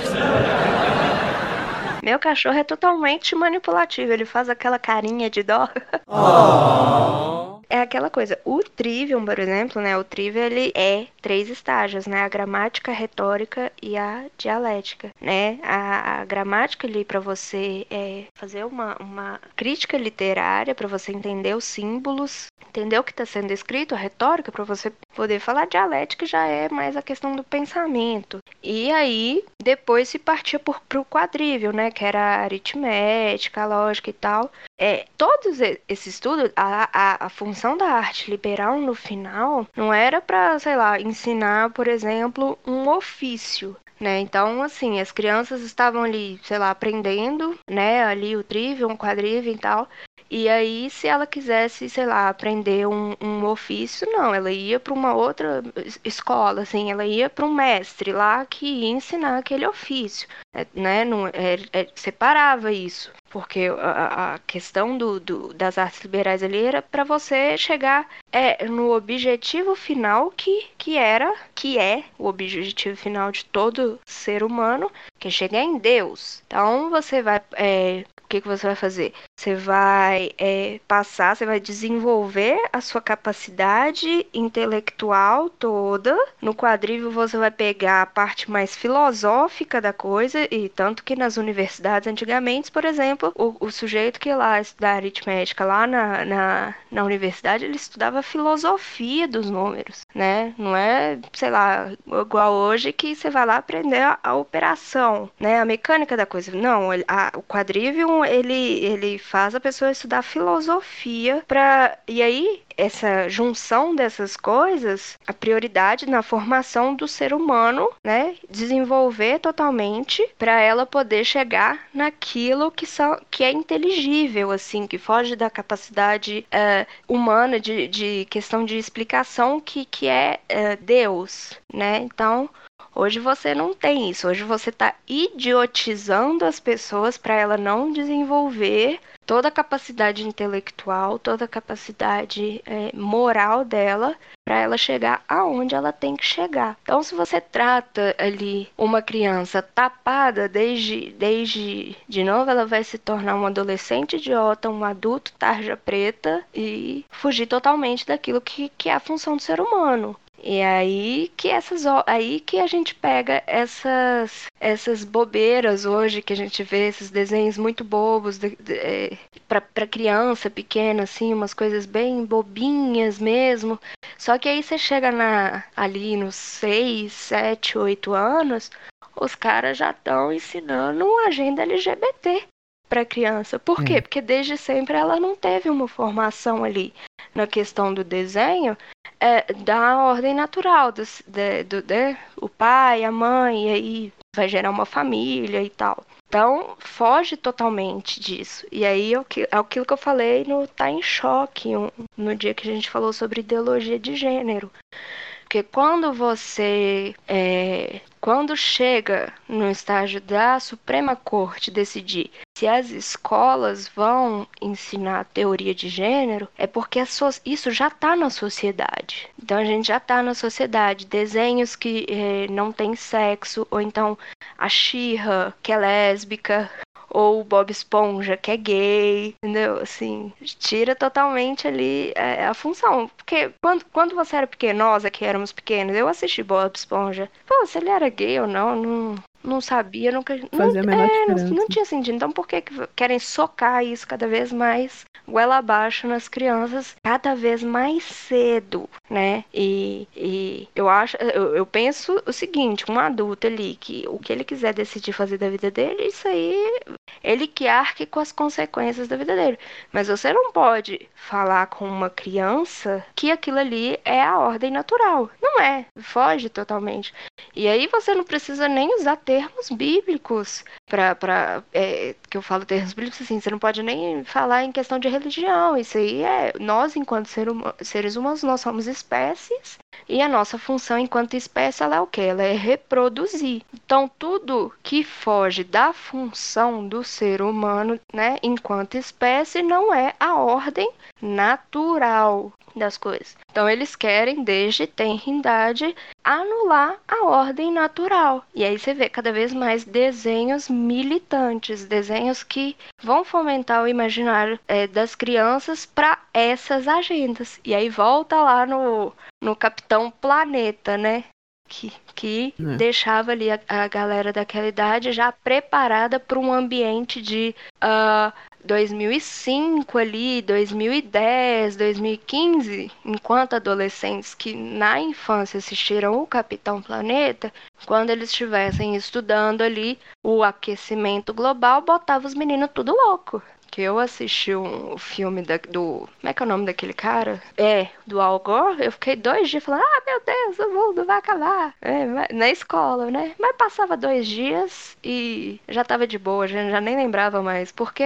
Meu cachorro é totalmente manipulativo. Ele faz aquela carinha de dó. É aquela coisa. O Trivium, por exemplo, né? O Trivium, ele é três estágios, né? A gramática, a retórica e a dialética, né? A, a gramática ali para você é fazer uma, uma crítica literária, para você entender os símbolos, entender o que está sendo escrito. A retórica, para você poder falar. A dialética já é mais a questão do pensamento. E aí, depois se partia por, pro quadrívio, né? Que era a aritmética, a lógica e tal. É, todos e- esse estudo, a, a, a função da arte liberal no final não era para, sei lá, ensinar, por exemplo, um ofício, né? Então, assim, as crianças estavam ali, sei lá, aprendendo, né? Ali o trivium, o quadrivium e tal. E aí, se ela quisesse, sei lá, aprender um, um ofício, não, ela ia para uma outra es- escola, assim, ela ia para um mestre lá que ia ensinar aquele ofício, é, né? Não, é, é- separava isso, porque a, a questão do, do- das artes liberais ali era para você chegar é, no objetivo final que, que era, que é o objetivo final de todo ser humano, que é chegar em Deus. Então, você vai, é, o que que você vai fazer? Você vai é, passar, você vai desenvolver a sua capacidade intelectual toda. No quadrívio você vai pegar a parte mais filosófica da coisa, e tanto que nas universidades antigamente, por exemplo, o, o sujeito que lá estudar aritmética lá na, na, na universidade, ele estudava a filosofia dos números, né? Não é, sei lá, igual hoje que você vai lá aprender a, a operação, né? A mecânica da coisa. Não, ele- a- o quadrivium, ele, ele faz a pessoa estudar filosofia para e aí essa junção dessas coisas, a prioridade na formação do ser humano, né, desenvolver totalmente para ela poder chegar naquilo que são que é inteligível, assim, que foge da capacidade eh, humana de, de questão de explicação que que é eh, Deus, né? Então hoje você não tem isso. Hoje você está idiotizando as pessoas para ela não desenvolver toda a capacidade intelectual, toda a capacidade é, moral dela para ela chegar aonde ela tem que chegar. Então, se você trata ali uma criança tapada desde, desde de novo, ela vai se tornar um adolescente idiota, um adulto tarja preta e fugir totalmente daquilo que, que é a função do ser humano. E aí que essas o- aí que a gente pega essas essas bobeiras hoje que a gente vê esses desenhos muito bobos de, de, é, para para criança pequena assim, umas coisas bem bobinhas mesmo. Só que aí você chega na ali nos seis, sete, oito anos, os caras já estão ensinando uma agenda L G B T para criança. Por quê? É. Porque desde sempre ela não teve uma formação ali na questão do desenho é, da ordem natural, dos, de- do, de- o pai, a mãe, e aí vai gerar uma família e tal. Então, foge totalmente disso. E aí é o que- é aquilo que eu falei no Tá em Choque, um- no dia que a gente falou sobre ideologia de gênero. Porque quando você, é, quando chega no estágio da Suprema Corte decidir se as escolas vão ensinar teoria de gênero, é porque a so- isso já está na sociedade. Então a gente já está na sociedade. Desenhos que eh, não têm sexo, ou então a She-Ra, que é lésbica, ou o Bob Esponja, que é gay, entendeu? Assim, tira totalmente ali é, a função. Porque quando, quando você era pequeno, nós aqui éramos pequenos, eu assisti Bob Esponja. Pô, se ele era gay ou não, não, não sabia, nunca. Fazia a não, menor é, não, diferença. não tinha sentido. Então por que que querem socar isso cada vez mais goela abaixo nas crianças, cada vez mais cedo, né? E, e eu acho, eu, eu penso o seguinte, um adulto ali, que o que ele quiser decidir fazer da vida dele, isso aí, ele que arque com as consequências da vida dele. Mas você não pode falar com uma criança que aquilo ali é a ordem natural. Não é, foge totalmente. E aí você não precisa nem usar termos bíblicos para é, que eu falo termos bíblicos assim, você não pode nem falar em questão de religião. Isso aí é nós enquanto ser hum, seres humanos nós somos espécies e a nossa função enquanto espécie ela é o quê? Ela é reproduzir. Então tudo que foge da função do ser humano, né, enquanto espécie não é a ordem natural das coisas. Então eles querem desde tenridade anular a ordem natural. E aí você vê cada vez mais desenhos militantes, desenhos que vão fomentar o imaginário é, das crianças para essas agendas. E aí volta lá no, no Capitão Planeta, né? Que, que É. deixava ali a, a galera daquela idade já preparada para um ambiente de uh, dois mil e cinco ali, dois mil e dez, dois mil e quinze, enquanto adolescentes que na infância assistiram o Capitão Planeta, quando eles estivessem estudando ali o aquecimento global, botava os meninos tudo louco. Que eu assisti um filme da, do... Como é que é o nome daquele cara? É, do Al Gore. Eu fiquei dois dias falando, ah, meu Deus, o mundo vai acabar. É, na escola, né? Mas passava dois dias e já tava de boa, já, já nem lembrava mais. Porque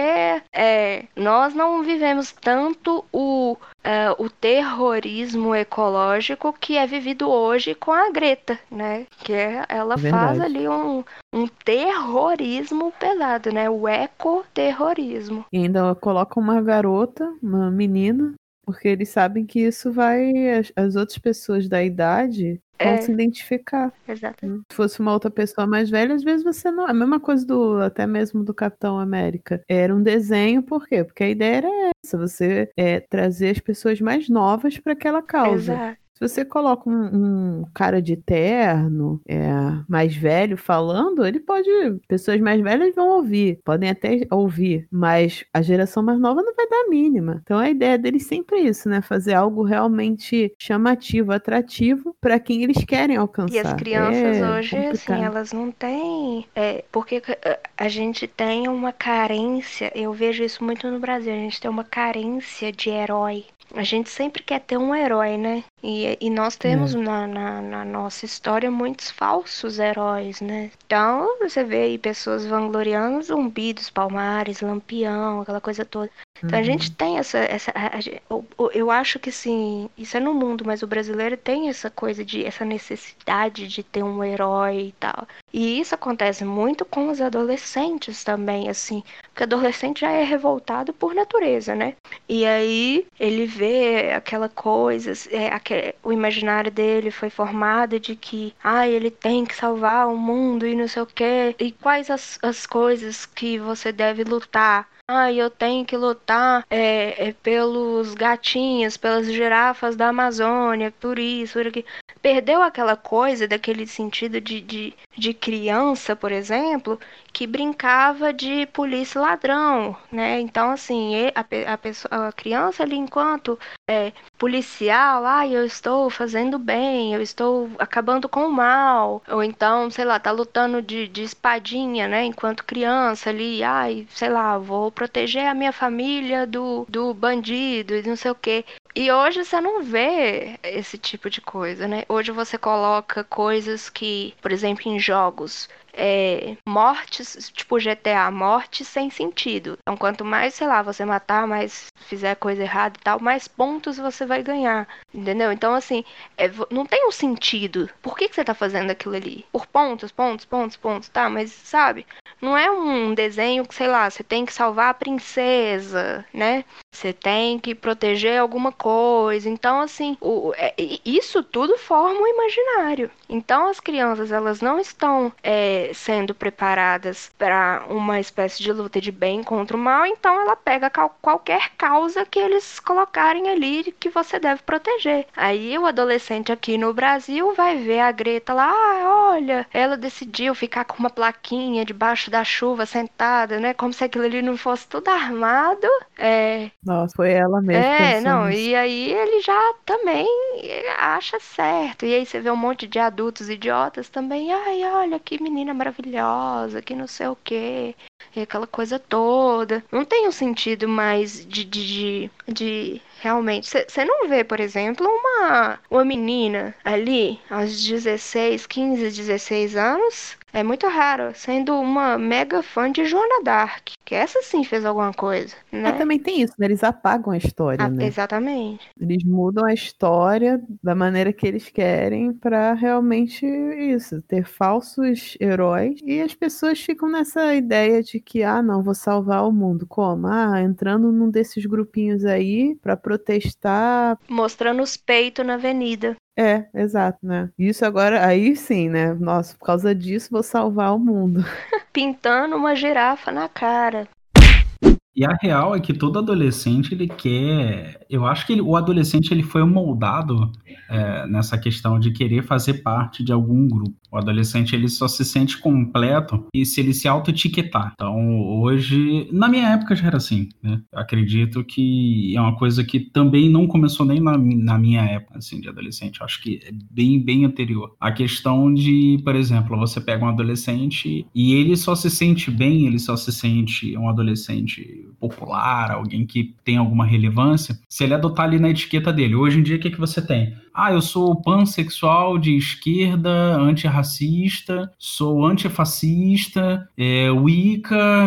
é, nós não vivemos tanto o... Uh, o terrorismo ecológico que é vivido hoje com a Greta, né? Que é, ela Verdade. faz ali um, um terrorismo pesado, né? O ecoterrorismo. E ainda coloca uma garota, uma menina, porque eles sabem que isso vai. As, as outras pessoas da idade vão É. se identificar. Exato. Se fosse uma outra pessoa mais velha, às vezes você não. A mesma coisa do até mesmo do Capitão América. Era um desenho, por quê? Porque a ideia era essa, você é, trazer as pessoas mais novas para aquela causa. Exato. Se você coloca um, um cara de terno, é, mais velho falando, ele pode. Pessoas mais velhas vão ouvir, podem até ouvir, mas a geração mais nova não vai dar a mínima. Então a ideia deles sempre é isso, né? Fazer algo realmente chamativo, atrativo para quem eles querem alcançar. E as crianças é hoje, complicado. assim, elas não têm. É, porque a gente tem uma carência, eu vejo isso muito no Brasil, a gente tem uma carência de herói. A gente sempre quer ter um herói, né? E, e nós temos É. na, na, na nossa história muitos falsos heróis, né? Então, você vê aí pessoas vangloriando Zumbi dos Palmares, Lampião, aquela coisa toda. Então, a gente tem essa... essa a, a, eu, eu acho que, sim, isso é no mundo, mas o brasileiro tem essa coisa de... essa necessidade de ter um herói e tal. E isso acontece muito com os adolescentes também, assim. Porque adolescente já é revoltado por natureza, né? E aí, ele vê aquela coisa... É, aquele, o imaginário dele foi formado de que... Ah, ele tem que salvar o mundo e não sei o quê. E quais as, as coisas que você deve lutar? Ah, eu tenho que lutar é, é, pelos gatinhos, pelas girafas da Amazônia, por isso, por aquilo. Perdeu aquela coisa, daquele sentido de, de, de criança, por exemplo, que brincava de polícia e ladrão, né? Então, assim, a, a, pessoa, a criança ali, enquanto é, policial, ah, eu estou fazendo bem, eu estou acabando com o mal. Ou então, sei lá, tá lutando de, de espadinha, né? Enquanto criança ali, ai, sei lá, vou proteger a minha família do, do bandido e não sei o quê. E hoje você não vê esse tipo de coisa, né? Hoje você coloca coisas que, por exemplo, em jogos, é, mortes, tipo G T A, mortes sem sentido. Então, quanto mais, sei lá, você matar, mais fizer coisa errada e tal, mais pontos você vai ganhar, entendeu? Então, assim, é, não tem um sentido. Por que, que você tá fazendo aquilo ali? Por pontos, pontos, pontos, pontos, tá? Mas, sabe, não é um desenho que, sei lá, você tem que salvar a princesa, né? Você tem que proteger alguma coisa. Então, assim, o, é, isso tudo forma um imaginário. Então, as crianças, elas não estão é, é, sendo preparadas para uma espécie de luta de bem contra o mal, então ela pega cal- qualquer causa que eles colocarem ali que você deve proteger. Aí o adolescente aqui no Brasil vai ver a Greta lá, ah, olha, ela decidiu ficar com uma plaquinha debaixo da chuva sentada, né? Como se aquilo ali não fosse tudo armado. É, Nossa, foi ela mesmo que é, pensou não, nisso. e aí ele já também acha certo. E aí você vê um monte de adultos idiotas também. Ai, olha que menina maravilhosa, que não sei o quê. E aquela coisa toda. Não tem um sentido mais de, de, de, de realmente. Você não vê, por exemplo, uma, uma menina ali aos dezesseis, quinze, dezesseis anos. É muito raro, sendo uma mega fã de Joana Dark. Que essa sim fez alguma coisa, É, né? também tem isso, né? Eles apagam a história, Ah, né? exatamente. Eles mudam a história da maneira que eles querem pra realmente isso, ter falsos heróis. E as pessoas ficam nessa ideia de que, ah, não, vou salvar o mundo. Como? Ah, entrando num desses grupinhos aí pra protestar. Mostrando os peitos na avenida. É, exato, né? Isso agora, aí sim, né? Nossa, por causa disso vou salvar o mundo. Pintando uma girafa na cara. E a real é que todo adolescente, ele quer... Eu acho que ele- o adolescente, ele foi moldado é, nessa questão de querer fazer parte de algum grupo. O adolescente, ele só se sente completo e se ele se auto-etiquetar. Então, hoje... Na minha época já era assim, né? Eu acredito que é uma coisa que também não começou nem na, mi- na minha época, assim, de adolescente. Eu acho que é bem, bem anterior. A questão de, por exemplo, você pega um adolescente e ele só se sente bem, ele só se sente um adolescente popular, alguém que tem alguma relevância, se ele adotar ali na etiqueta dele. Hoje em dia, o que, que você tem? Ah, eu sou pansexual de esquerda, antirracista, sou antifascista, é, wicca,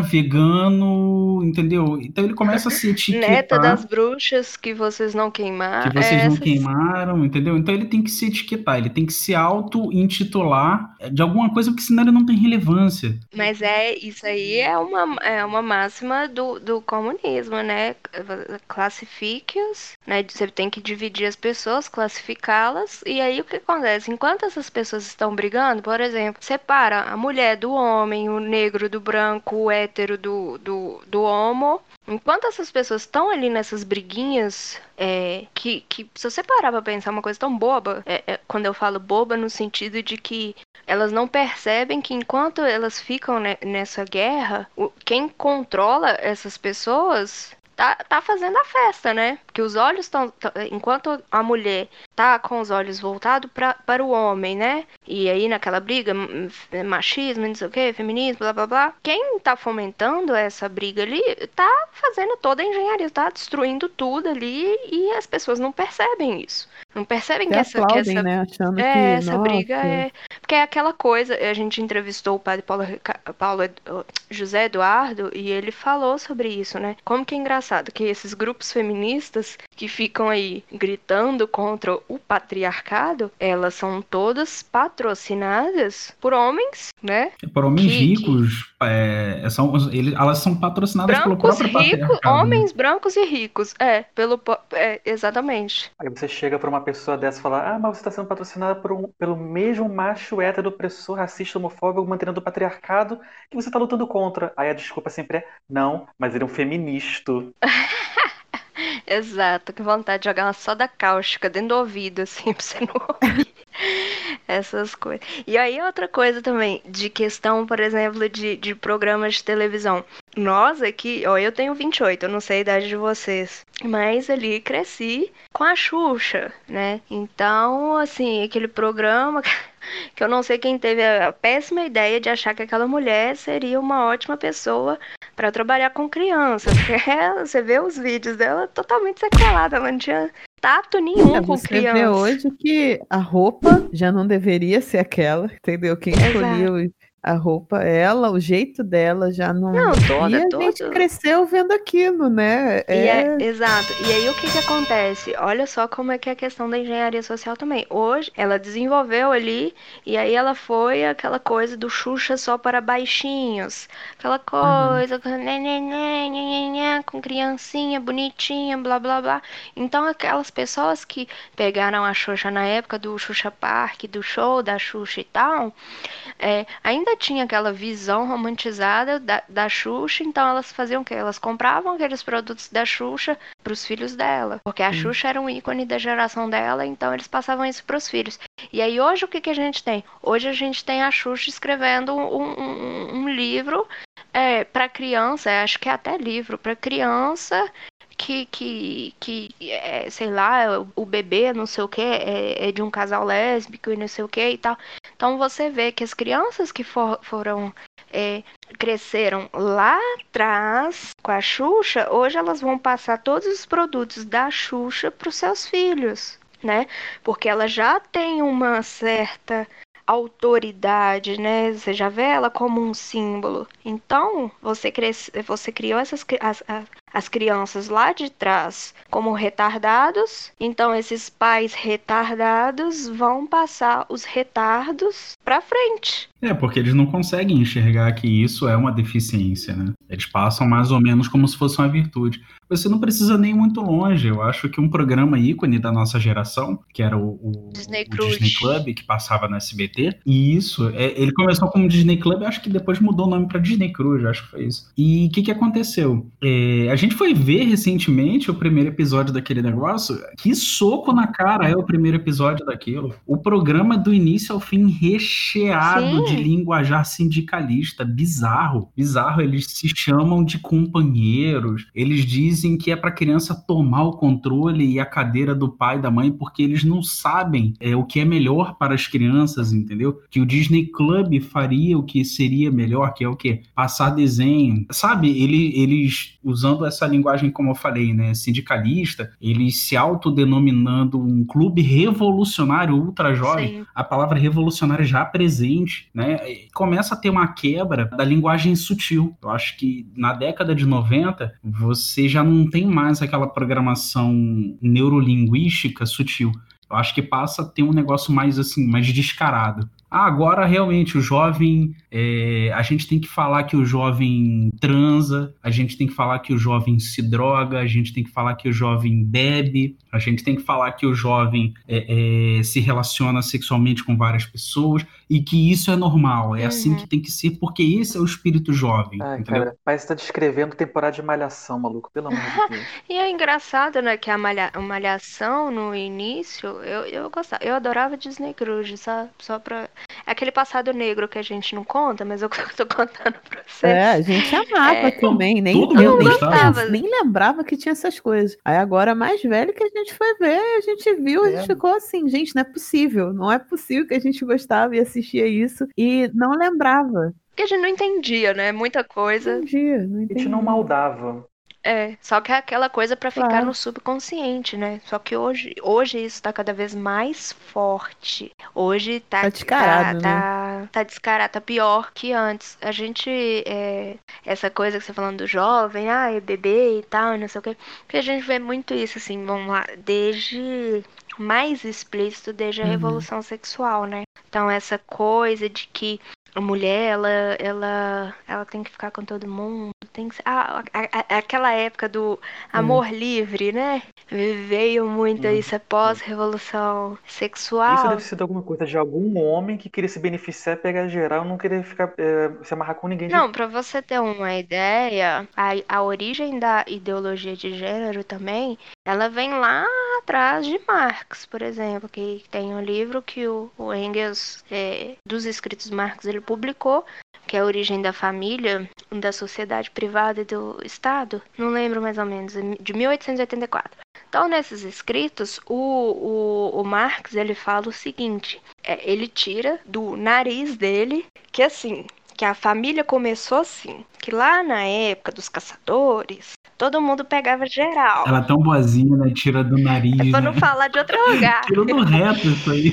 vegano, entendeu? Então ele começa a se Neta das etiquetar bruxas que vocês não que queimaram. vocês É não essas. queimaram, entendeu? Então ele tem que se etiquetar, ele tem que se auto-intitular de alguma coisa, porque senão ele não tem relevância. Mas é isso aí é uma, é uma máxima do, do comunismo, né? Classifique-os, né? Você tem que dividir as pessoas, classificá-las, e aí o que acontece? Enquanto essas pessoas estão brigando, por exemplo, separa a mulher do homem, o negro do branco, o hétero do, do, do homo. Enquanto essas pessoas estão ali nessas briguinhas, é, que, que se você parar pra pensar uma coisa tão boba, é, é, quando eu falo boba no sentido de que elas não percebem que enquanto elas ficam ne- nessa guerra, o- quem controla essas pessoas tá, tá fazendo a festa, né? Porque os olhos estão. Enquanto a mulher tá com os olhos voltados pra, para o homem, né? E aí naquela briga, m- m- machismo, não sei o que, feminismo, blá blá blá. Quem tá fomentando essa briga ali tá fazendo toda a engenharia, tá destruindo tudo ali e as pessoas não percebem isso. Não percebem Até que essa, que aplaudem, essa né? Achando é, que, essa briga nossa, é. Porque é aquela coisa. A gente entrevistou o padre Paulo, Rica- Paulo Ed- José Eduardo e ele falou sobre isso, né? Como que é engraçado que esses grupos feministas que ficam aí gritando contra o patriarcado, elas são todas patrocinadas por homens, né? Por homens Que, que ricos, é, são, ele- elas são patrocinadas pelo brancos próprio ricos, patriarcado, né? homens brancos e ricos. É, pelo. po- É, exatamente. Aí você chega pra uma pessoa dessa e fala: ah, mas você está sendo patrocinada por um- pelo mesmo macho hétero, opressor, racista, homofóbico, mantenendo o patriarcado que você tá lutando contra. Aí a desculpa sempre é: não, mas ele é um feminista. Exato, que vontade de jogar uma soda cáustica dentro do ouvido, assim, pra você não ouvir essas coisas. E aí, outra coisa também, de questão, por exemplo, de, de programas de televisão. Nós aqui, ó, eu tenho vinte e oito, eu não sei a idade de vocês, mas ali cresci com a Xuxa, né? Então, assim, aquele programa que eu não sei quem teve a péssima ideia de achar que aquela mulher seria uma ótima pessoa para trabalhar com criança, porque ela, você vê os vídeos dela totalmente sequelada, ela não tinha tato nenhum é, com você criança. vê hoje que a roupa já não deveria ser aquela, entendeu? Quem escolhia o- a roupa, ela, o jeito dela já não. Não, toda, E a todo. gente cresceu vendo aquilo, né? E é, É, exato. E aí o que que acontece? Olha só como é que é a questão da engenharia social também. Hoje ela desenvolveu ali e aí ela foi aquela coisa do Xuxa só para baixinhos. Aquela coisa com neném, nhenhenhen, com criancinha bonitinha, blá blá blá. Então aquelas pessoas que pegaram a Xuxa na época do Xuxa Park, do show da Xuxa e tal, é, ainda tinha aquela visão romantizada da, da Xuxa, então elas faziam o quê? Elas compravam aqueles produtos da Xuxa pros filhos dela, porque a Sim. Xuxa era um ícone da geração dela, então eles passavam isso pros filhos. E aí hoje o que, que a gente tem? Hoje a gente tem a Xuxa escrevendo um, um, um livro é, para criança, acho que é até livro para criança que, que, que é, sei lá, o, o bebê, não sei o que, é, é de um casal lésbico e não sei o que e tal. Então você vê que as crianças que for, foram é, cresceram lá atrás com a Xuxa, hoje elas vão passar todos os produtos da Xuxa para os seus filhos, né? Porque ela já tem uma certa autoridade, né? Você já vê ela como um símbolo. Então, você, cresce, você criou essas as, as, as crianças lá de trás como retardados. Então, esses pais retardados vão passar os retardos para frente. É, porque eles não conseguem enxergar que isso é uma deficiência, né? Eles passam mais ou menos como se fosse uma virtude. Você não precisa nem ir muito longe. Eu acho que um programa ícone da nossa geração, que era o, o, Disney o Cruise. Disney Club, que passava no S B T, e isso, é, ele começou como Disney Club, acho que depois mudou o nome para Disney Cruise, acho que foi isso. E o que, que aconteceu? É, a gente foi ver recentemente o primeiro episódio daquele negócio. Que soco na cara é o primeiro episódio daquilo. O programa do início ao fim recheado Sim. de linguajar sindicalista, bizarro, bizarro, eles se chamam de companheiros, eles dizem que é para criança tomar o controle e a cadeira do pai e da mãe, porque eles não sabem é, o que é melhor para as crianças, entendeu? Que o Disney Club faria o que seria melhor, que é o quê? Passar desenho, sabe? Ele, eles, usando essa linguagem, como eu falei, né, sindicalista, eles se autodenominando um clube revolucionário ultra jovem, Sim. a palavra revolucionário já presente, né? Começa a ter uma quebra da linguagem sutil. Eu acho que na década de noventa você já não tem mais aquela programação neurolinguística sutil. Eu acho que passa a ter um negócio mais assim, mais descarado. Ah, agora realmente o jovem, é, a gente tem que falar que o jovem transa, a gente tem que falar que o jovem se droga, a gente tem que falar que o jovem bebe, a gente tem que falar que o jovem é, é, se relaciona sexualmente com várias pessoas e que isso é normal, é Uhum. assim que tem que ser, porque esse é o espírito jovem, Ai, entendeu? cara, parece que tá descrevendo temporada de Malhação, maluco, pelo amor de Deus. E é engraçado, né, que a malha, a Malhação no início, eu, eu gostava, eu adorava Disney Cruise, só, só pra... Aquele passado negro que a gente não conta, mas eu tô contando pra vocês. É, a gente amava É. também, nem, Todo eu mundo nem, gostava. pens- nem lembrava que tinha essas coisas. Aí agora, mais velho que a gente foi ver, a gente viu, a gente É. ficou assim, gente, não é possível, não é possível que a gente gostava e assistia isso e não lembrava. Porque a gente não entendia, né, muita coisa. Entendia, não A entendia. gente não maldava. É, só que é aquela coisa pra ficar Claro. no subconsciente, né? Só que hoje, hoje isso tá cada vez mais forte. Hoje tá, Tá descarado, tá, tá, tá descarado, tá pior que antes. A gente, é, essa coisa que você tá falando do jovem, ah, é bebê e tal, não sei o quê. Porque a gente vê muito isso, assim, vamos lá, desde mais explícito, desde a Uhum. revolução sexual, né? Então essa coisa de que a mulher, ela, ela, ela tem que ficar com todo mundo, tem que ser... Ah, a- a- aquela época do amor livre, né? Veio muito Uhum. isso, pós-revolução Isso sexual. deve ser alguma coisa de algum homem que queria se beneficiar, pegar geral, não querer ficar, é, se amarrar com ninguém. de- Não, pra você ter uma ideia, a, a origem da ideologia de gênero também, ela vem lá atrás de Marx, por exemplo, que tem um livro que o, o Engels, é, dos escritos de Marx, ele publicou, que é a origem da família, da sociedade privada e do Estado, não lembro mais ou menos, de mil oitocentos e oitenta e quatro. Então, nesses escritos, o, o, o Marx, ele fala o seguinte, é, ele tira do nariz dele que, assim, que a família começou assim, que lá na época dos caçadores, todo mundo pegava geral. Ela é tão boazinha, né? Tira do É nariz, pra né? não falar de outro lugar. Tirou do reto isso aí.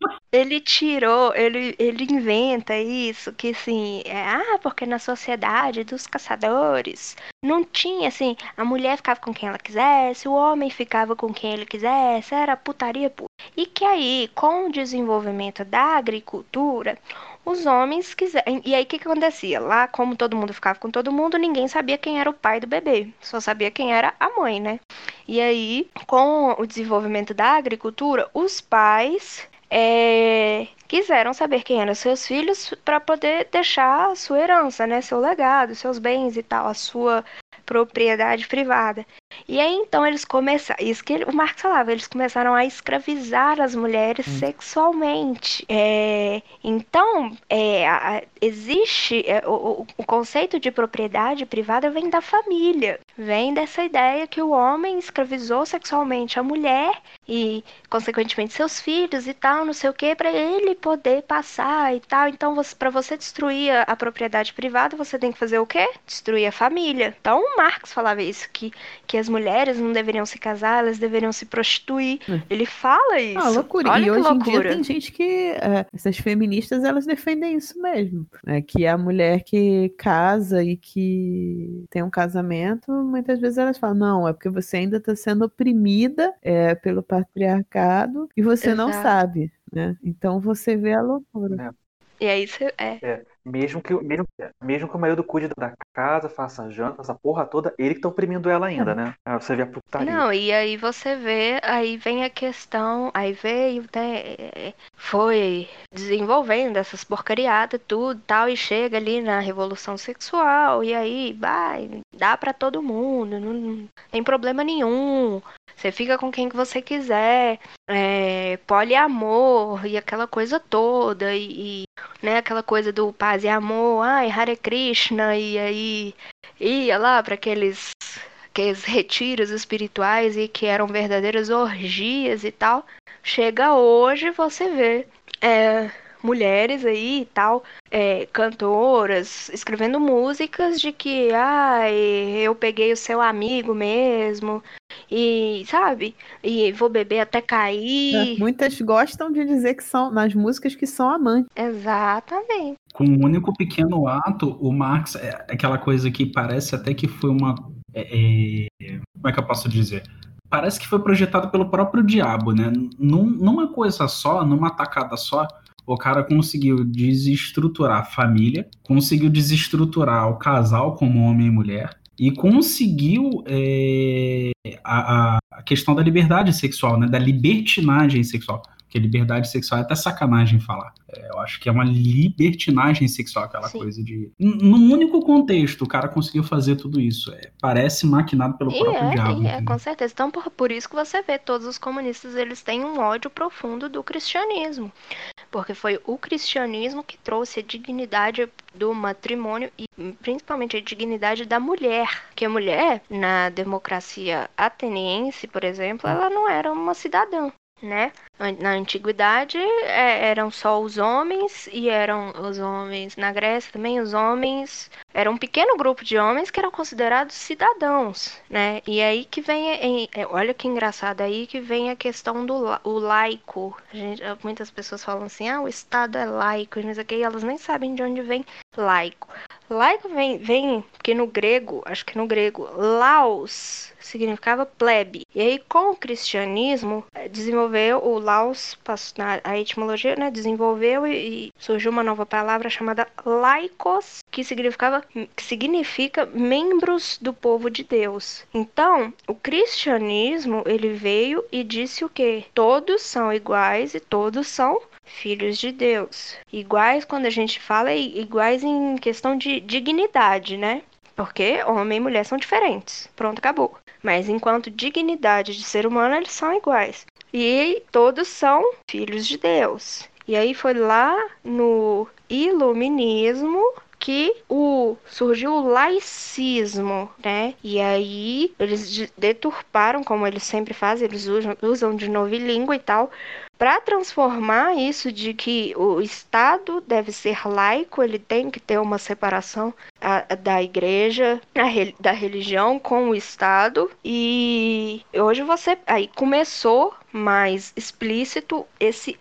Ele tirou, ele, ele inventa isso, que assim, é, ah, porque na sociedade dos caçadores não tinha, assim, a mulher ficava com quem ela quisesse, o homem ficava com quem ele quisesse, era putaria pura. E que aí, com o desenvolvimento da agricultura, os homens quiseram. E aí, o que, que acontecia? Lá, como todo mundo ficava com todo mundo, ninguém sabia quem era o pai do bebê, só sabia quem era a mãe, né? E aí, com o desenvolvimento da agricultura, os pais é, quiseram saber quem eram seus filhos para poder deixar a sua herança, né? Seu legado, seus bens e tal, a sua propriedade privada. E aí, então, eles começaram... Isso que ele- o Marx falava, eles começaram a escravizar as mulheres Hum. sexualmente. É, então, é, a- a- existe... é, o, o- o conceito de propriedade privada vem da família. Vem dessa ideia que o homem escravizou sexualmente a mulher e, consequentemente, seus filhos e tal, não sei o que, para ele poder passar e tal. Então, você, para você destruir a, a propriedade privada, você tem que fazer o quê? Destruir a família. Então, o Marx falava isso, que, que as mulheres não deveriam se casar, elas deveriam se prostituir. É. Ele fala Ah, isso. loucura. Olha E que hoje em dia loucura. tem gente que, é, essas feministas, elas defendem isso mesmo, né? Que a mulher que casa e que tem um casamento, muitas vezes elas falam, não, é porque você ainda está sendo oprimida, é, pelo patriarcado e você não Exato. sabe, né? Então você vê a loucura. Né? E aí você... É. É, mesmo que, mesmo, mesmo que o marido cuide da casa, faça a janta, faça a porra toda, ele que tá oprimindo ela ainda, né? Aí você vê a putaria. Não, e aí você vê, aí vem a questão, aí veio, né, é, foi desenvolvendo essas porcariadas, tudo tal, e chega ali na revolução sexual, e aí, vai, dá pra todo mundo, não, não tem problema nenhum, você fica com quem que você quiser, é, poliamor, e aquela coisa toda, e, e, né, aquela coisa do paz e amor, ai, Hare Krishna, e aí ia lá pra aqueles aqueles retiros espirituais e que eram verdadeiras orgias e tal. Chega hoje, você vê é, mulheres aí e tal, é, cantoras, escrevendo músicas de que, ai, eu peguei o seu amigo mesmo, e sabe? E vou beber até É, cair. muitas gostam de dizer que são, nas músicas, que são amantes. Exatamente. Com um único pequeno ato, o Marx é aquela coisa que parece até que foi uma. é, é, como é que eu posso dizer? Parece que foi projetado pelo próprio diabo, né? Num, numa coisa só, numa tacada só, o cara conseguiu desestruturar a família, conseguiu desestruturar o casal como homem e mulher, e conseguiu é, a, a questão da liberdade sexual, né? Da libertinagem sexual. Porque liberdade sexual é até sacanagem falar. É, eu acho que é uma libertinagem sexual, aquela Sim. coisa de... N- Num único contexto, o cara conseguiu fazer tudo isso. É, parece maquinado pelo E próprio é, diabo. e é, entendeu? com certeza. Então, por, por isso que você vê, todos os comunistas, eles têm um ódio profundo do cristianismo. Porque foi o cristianismo que trouxe a dignidade do matrimônio e principalmente a dignidade da mulher. Que a mulher, na democracia ateniense, por exemplo, ela não era uma cidadã, né? Na antiguidade é, eram só os homens, e eram os homens na Grécia também, os homens... Era um pequeno grupo de homens que eram considerados cidadãos, né? E aí que vem... em- é, olha que engraçado, aí que vem a questão do la- o laico. A gente- muitas pessoas falam assim, ah, o Estado é laico, e não sei o quê, e elas nem sabem de onde vem laico. Laico vem, vem, porque no grego, acho que no grego, laos significava plebe. E aí, com o cristianismo, eh, desenvolveu o laos, pass- na a etimologia, né, desenvolveu e, e surgiu uma nova palavra chamada laicos, que significava, que significa membros do povo de Deus. Então, o cristianismo, ele veio e disse o quê? Todos são iguais e todos são filhos de Deus. Iguais, quando a gente fala, é iguais em questão de dignidade, né? Porque homem e mulher são diferentes. Pronto, acabou. Mas enquanto dignidade de ser humano, eles são iguais. E todos são filhos de Deus. E aí foi lá no iluminismo que o, surgiu o laicismo, né? E aí eles de- deturparam, como eles sempre fazem, eles usam, usam de novo língua e tal, para transformar isso de que o Estado deve ser laico, ele tem que ter uma separação a- da igreja, a re- da religião com o Estado. E hoje você aí começou mais explícito esse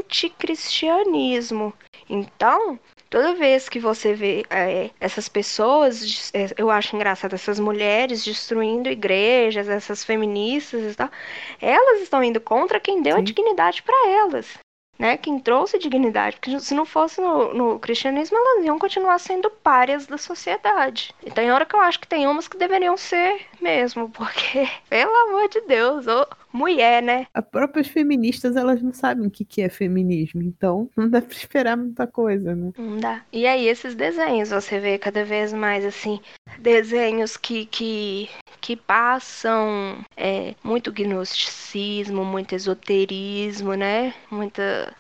anticristianismo. Então, toda vez que você vê é, essas pessoas, é, eu acho engraçado, essas mulheres destruindo igrejas, essas feministas e tal, elas estão indo contra quem deu a Sim. dignidade para elas. né? Quem trouxe dignidade. Porque se não fosse no, no cristianismo, elas iam continuar sendo párias da sociedade. E tem hora que eu acho que tem umas que deveriam ser mesmo, porque, pelo amor de Deus, ô, mulher, né? As próprias feministas, elas não sabem o que que é feminismo, então não dá pra esperar muita coisa, né? Não dá. E aí, esses desenhos, você vê cada vez mais, assim, desenhos que, que, que passam é, muito gnosticismo, muito esoterismo, né? Muita,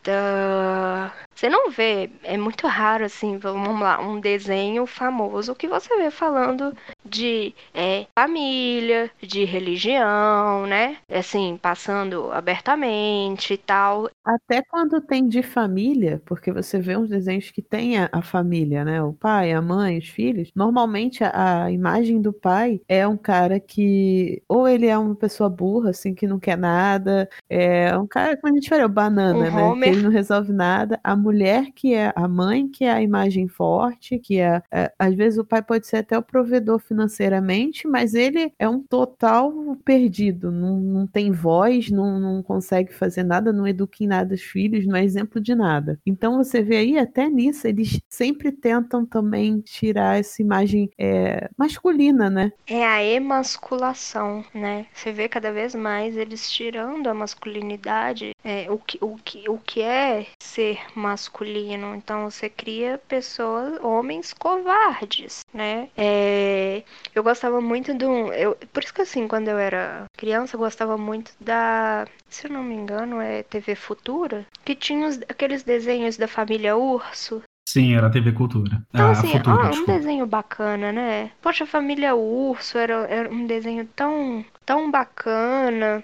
muita... Você não vê, é muito raro, assim, vamos lá, um desenho famoso que você vê falando de é, família, de religião, né? Assim, passando abertamente e tal. Até quando tem de família, porque você vê uns desenhos que tem a, a família, né? O pai, a mãe, os filhos. Normalmente a, a imagem do pai é um cara que ou ele é uma pessoa burra, assim, que não quer nada. É um cara, como a gente fala, o banana, Um né? Que Homer. ele não resolve nada. A mulher que é a mãe, que é a imagem forte, que é, é às vezes o pai pode ser até o provedor financeiramente, mas ele é um total perdido. Não, não tem voz, não, não consegue fazer nada, não educa em nada os filhos, não é exemplo de nada. Então você vê aí, até nisso, eles sempre tentam também tirar essa imagem é, masculina, né? É a emasculação, né? Você vê cada vez mais eles tirando a masculinidade, é, o, que, o, que, o que é ser masculino. Então você cria pessoas, homens covardes, né? É, eu gostava muito do... Eu, por isso que assim, quando eu era criança, eu gostava muito da... Se eu não me engano, é T V Futura, que tinha os, aqueles desenhos da família Urso. Sim, era a T V Cultura. Então, A assim, Futura, ah, um desculpa. desenho bacana, né? Poxa, a família Urso era, era um desenho tão, tão bacana.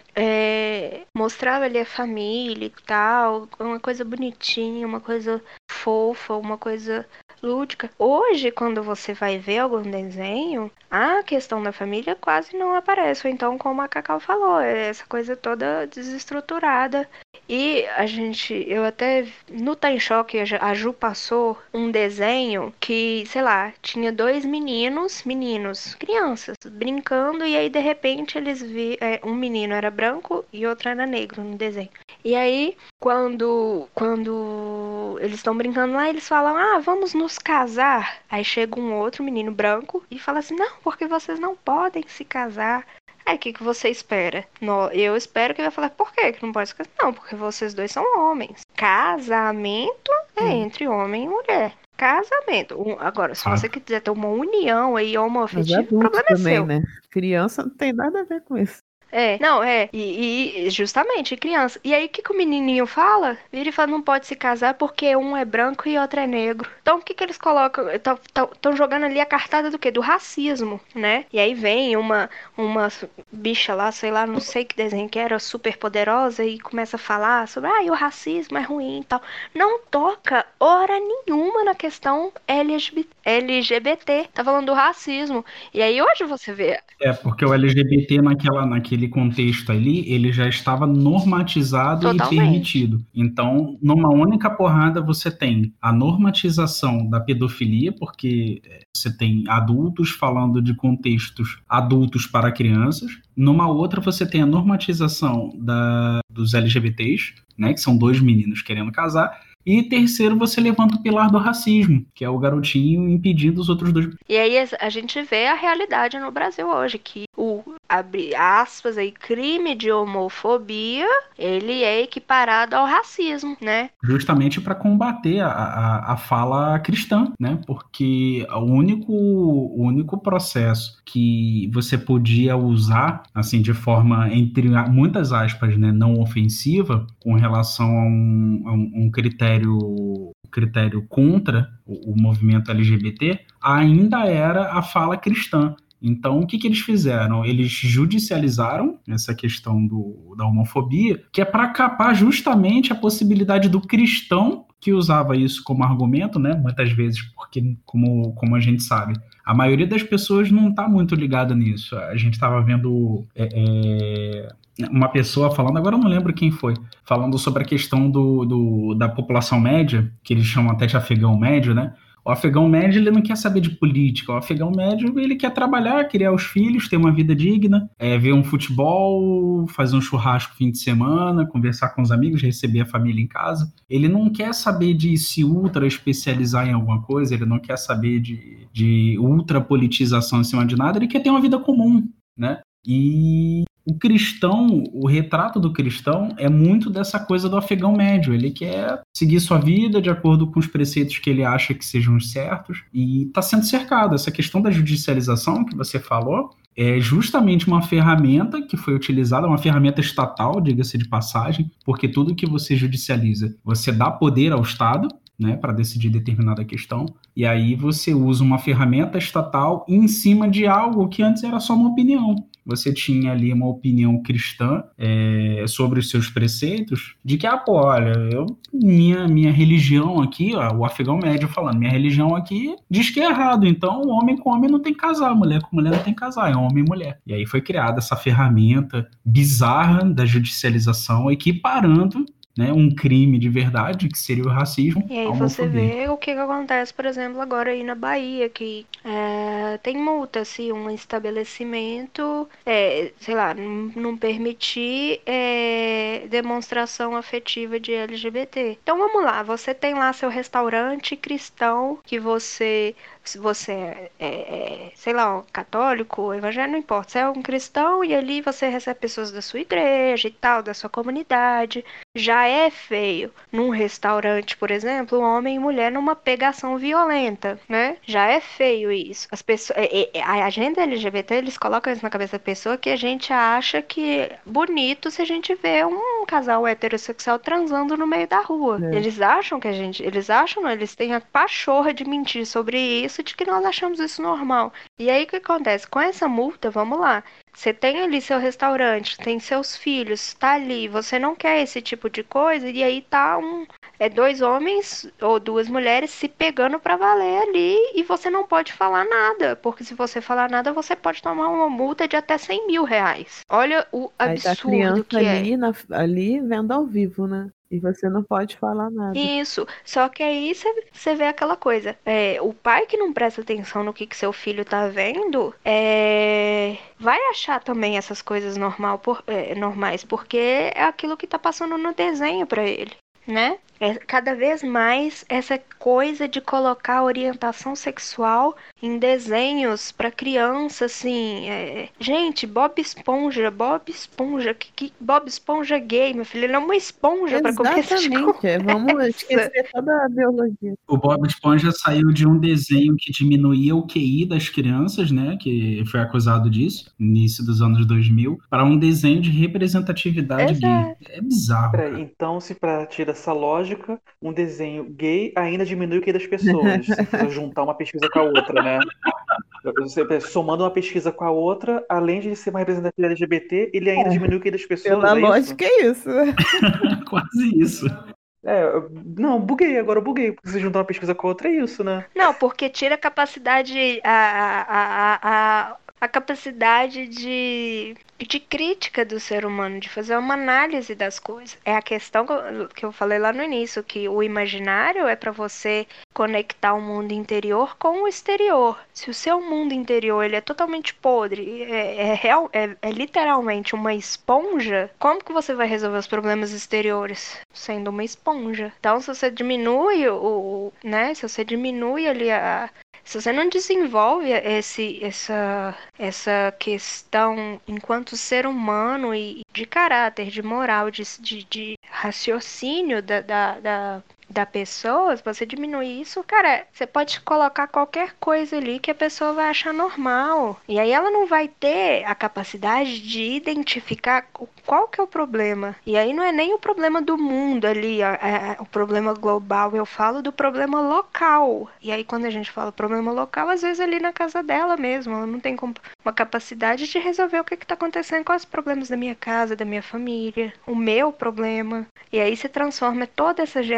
É, mostrava ali a família e tal. Uma coisa bonitinha, uma coisa fofa, uma coisa lúdica. Hoje, quando você vai ver algum desenho, a questão da família quase não aparece. Ou então, como a Cacau falou, é essa coisa toda desestruturada. E a gente, eu até, no Tá em Choque, a Ju passou um desenho que, sei lá, tinha dois meninos, meninos, crianças, brincando, e aí de repente eles vi, é, um menino era branco e outro era negro no desenho. E aí, quando, quando eles estão brincando lá, eles falam, ah, vamos nos casar. Aí chega um outro menino branco e fala assim, não, porque vocês não podem se casar. Aí, o que, que você espera? No, eu espero que ele vai falar, por quê que não pode se casar? Não, porque vocês dois são homens. Casamento é Sim. entre homem e mulher. Casamento. Um- agora, se Ah. você quiser ter uma união aí Mas homoafetiva, o adulto problema é também, seu. né? Criança não tem nada a ver com isso. É, não, é, e, e justamente, criança. E aí, o que, que o menininho fala? Vira e fala, não pode se casar porque um é branco e outro é negro. Então, o que que eles colocam? Estão jogando ali a cartada do quê? Do racismo, né? E aí vem uma, uma bicha lá, sei lá, não sei que desenho que era, super poderosa, e começa a falar sobre, ah, e o racismo é ruim e tal. Não toca hora nenhuma na questão L G B T. L G B T. Tá falando do racismo. E aí, hoje você vê... É, porque o L G B T naquela, naquele contexto ali, ele já estava normatizado Totalmente. e permitido. Então, numa única porrada, você tem a normatização da pedofilia, porque você tem adultos falando de contextos adultos para crianças. Numa outra, você tem a normatização da, dos L G B Ts, né, que são dois meninos querendo casar. E terceiro, você levanta o pilar do racismo, que é o garotinho impedindo os outros dois. E aí a gente vê a realidade no Brasil hoje, que o, abre aspas aí, crime de homofobia, ele é equiparado ao racismo, né? Justamente para combater a, a, a fala cristã, né? Porque o único, o único processo que você podia usar, assim, de forma, entre muitas aspas, né, não ofensiva, com relação a um, a um, um critério critério contra o, o movimento L G B T, ainda era a fala cristã. Então, o que, que eles fizeram? Eles judicializaram essa questão do, da homofobia, que é para capar justamente a possibilidade do cristão, que usava isso como argumento, né? Muitas vezes, porque, como, como a gente sabe, a maioria das pessoas não está muito ligada nisso. A gente estava vendo é, é, uma pessoa falando, agora eu não lembro quem foi, falando sobre a questão do, do, da população média, que eles chamam até de afegão médio, né? O afegão médio, ele não quer saber de política. O afegão médio, ele quer trabalhar, criar os filhos, ter uma vida digna, é, ver um futebol, fazer um churrasco fim de semana, conversar com os amigos, receber a família em casa. Ele não quer saber de se ultra especializar em alguma coisa, ele não quer saber de, de ultra politização em cima de nada, ele quer ter uma vida comum, né? E o cristão, o retrato do cristão é muito dessa coisa do afegão médio. Ele quer seguir sua vida de acordo com os preceitos que ele acha que sejam os certos e está sendo cercado. Essa questão da judicialização que você falou é justamente uma ferramenta que foi utilizada, uma ferramenta estatal, diga-se de passagem, porque tudo que você judicializa, você dá poder ao Estado, né, para decidir determinada questão, e aí você usa uma ferramenta estatal em cima de algo que antes era só uma opinião. Você tinha ali uma opinião cristã é, sobre os seus preceitos, de que, ah, pô, olha, eu, minha, minha religião aqui, ó, o afegão médio falando, minha religião aqui diz que é errado, então homem com homem não tem que casar, mulher com mulher não tem que casar, é homem e mulher. E aí foi criada essa ferramenta bizarra da judicialização, equiparando, né, um crime de verdade, que seria o racismo. E aí você vê o que, que acontece, por exemplo, agora aí na Bahia, que é, tem multa se um estabelecimento, é, sei lá, não, não permitir é, demonstração afetiva de L G B T. Então vamos lá, você tem lá seu restaurante cristão, que você... Se você é, é, é, sei lá, um católico, evangélico, não importa. Você é um cristão e ali você recebe pessoas da sua igreja e tal, da sua comunidade. Já é feio num restaurante, por exemplo, homem e mulher numa pegação violenta, né? Já é feio isso. As pessoas, a agenda L G B T, eles colocam isso na cabeça da pessoa que a gente acha que é bonito se a gente vê um casal heterossexual transando no meio da rua. É. Eles acham que a gente... Eles acham, não, eles têm a pachorra de mentir sobre isso, de que nós achamos isso normal. E aí o que acontece? Com essa multa, vamos lá, você tem ali seu restaurante, tem seus filhos, tá ali, você não quer esse tipo de coisa, e aí tá um, é dois homens ou duas mulheres se pegando pra valer ali, e você não pode falar nada, porque se você falar nada, você pode tomar uma multa de até cem mil reais. Olha o absurdo aí tá a criança que ali, é. Na, ali vendo ao vivo, né? E você não pode falar nada. Isso, só que aí você vê aquela coisa, é, o pai que não presta atenção no que, que seu filho tá vendo, é, vai achar também essas coisas normal, por, é, normais, porque é aquilo que tá passando no desenho pra ele, né? É cada vez mais essa coisa de colocar orientação sexual em desenhos pra criança, assim, é... gente, Bob Esponja, Bob Esponja, que, que Bob Esponja gay, meu filho, ele é uma esponja pra começar de conversa. Vamos esquecer toda a biologia. O Bob Esponja saiu de um desenho que diminuía o Q I das crianças, né, que foi acusado disso, no início dos anos dois mil, para um desenho de representatividade Exato. gay. É bizarro. Peraí, então, se pra tirar essa lógica, um desenho gay ainda diminui o Q I das pessoas, se for juntar uma pesquisa com a outra, né? Você, somando uma pesquisa com a outra, além de ser uma representativa L G B T, ele ainda é. diminui o Q I das pessoas. Pela é lógica é isso. Quase isso. É, não, buguei, agora eu buguei, porque se juntar uma pesquisa com a outra é isso, né? Não, porque tira a capacidade, a, a, a, a, a capacidade de, de crítica do ser humano, de fazer uma análise das coisas. É a questão que eu falei lá no início, que o imaginário é para você conectar o mundo interior com o exterior. Se o seu mundo interior ele é totalmente podre, é, é, real, é, é literalmente uma esponja, como que você vai resolver os problemas exteriores? Sendo uma esponja. Então, se você diminui o, o né, se você diminui ali a... Se você não desenvolve esse, essa, essa questão enquanto ser humano e de caráter, de moral, de, de, de raciocínio da, da, da, da pessoa, se você diminuir isso, cara, você pode colocar qualquer coisa ali que a pessoa vai achar normal. E aí ela não vai ter a capacidade de identificar qual que é o problema. E aí não é nem o problema do mundo ali, a, a, o problema global, eu falo do problema local. E aí quando a gente fala problema local, às vezes ali na casa dela mesmo, ela não tem uma capacidade de resolver o que está acontecendo com os problemas da minha casa, da minha família, o meu problema. E aí se transforma toda essa geração em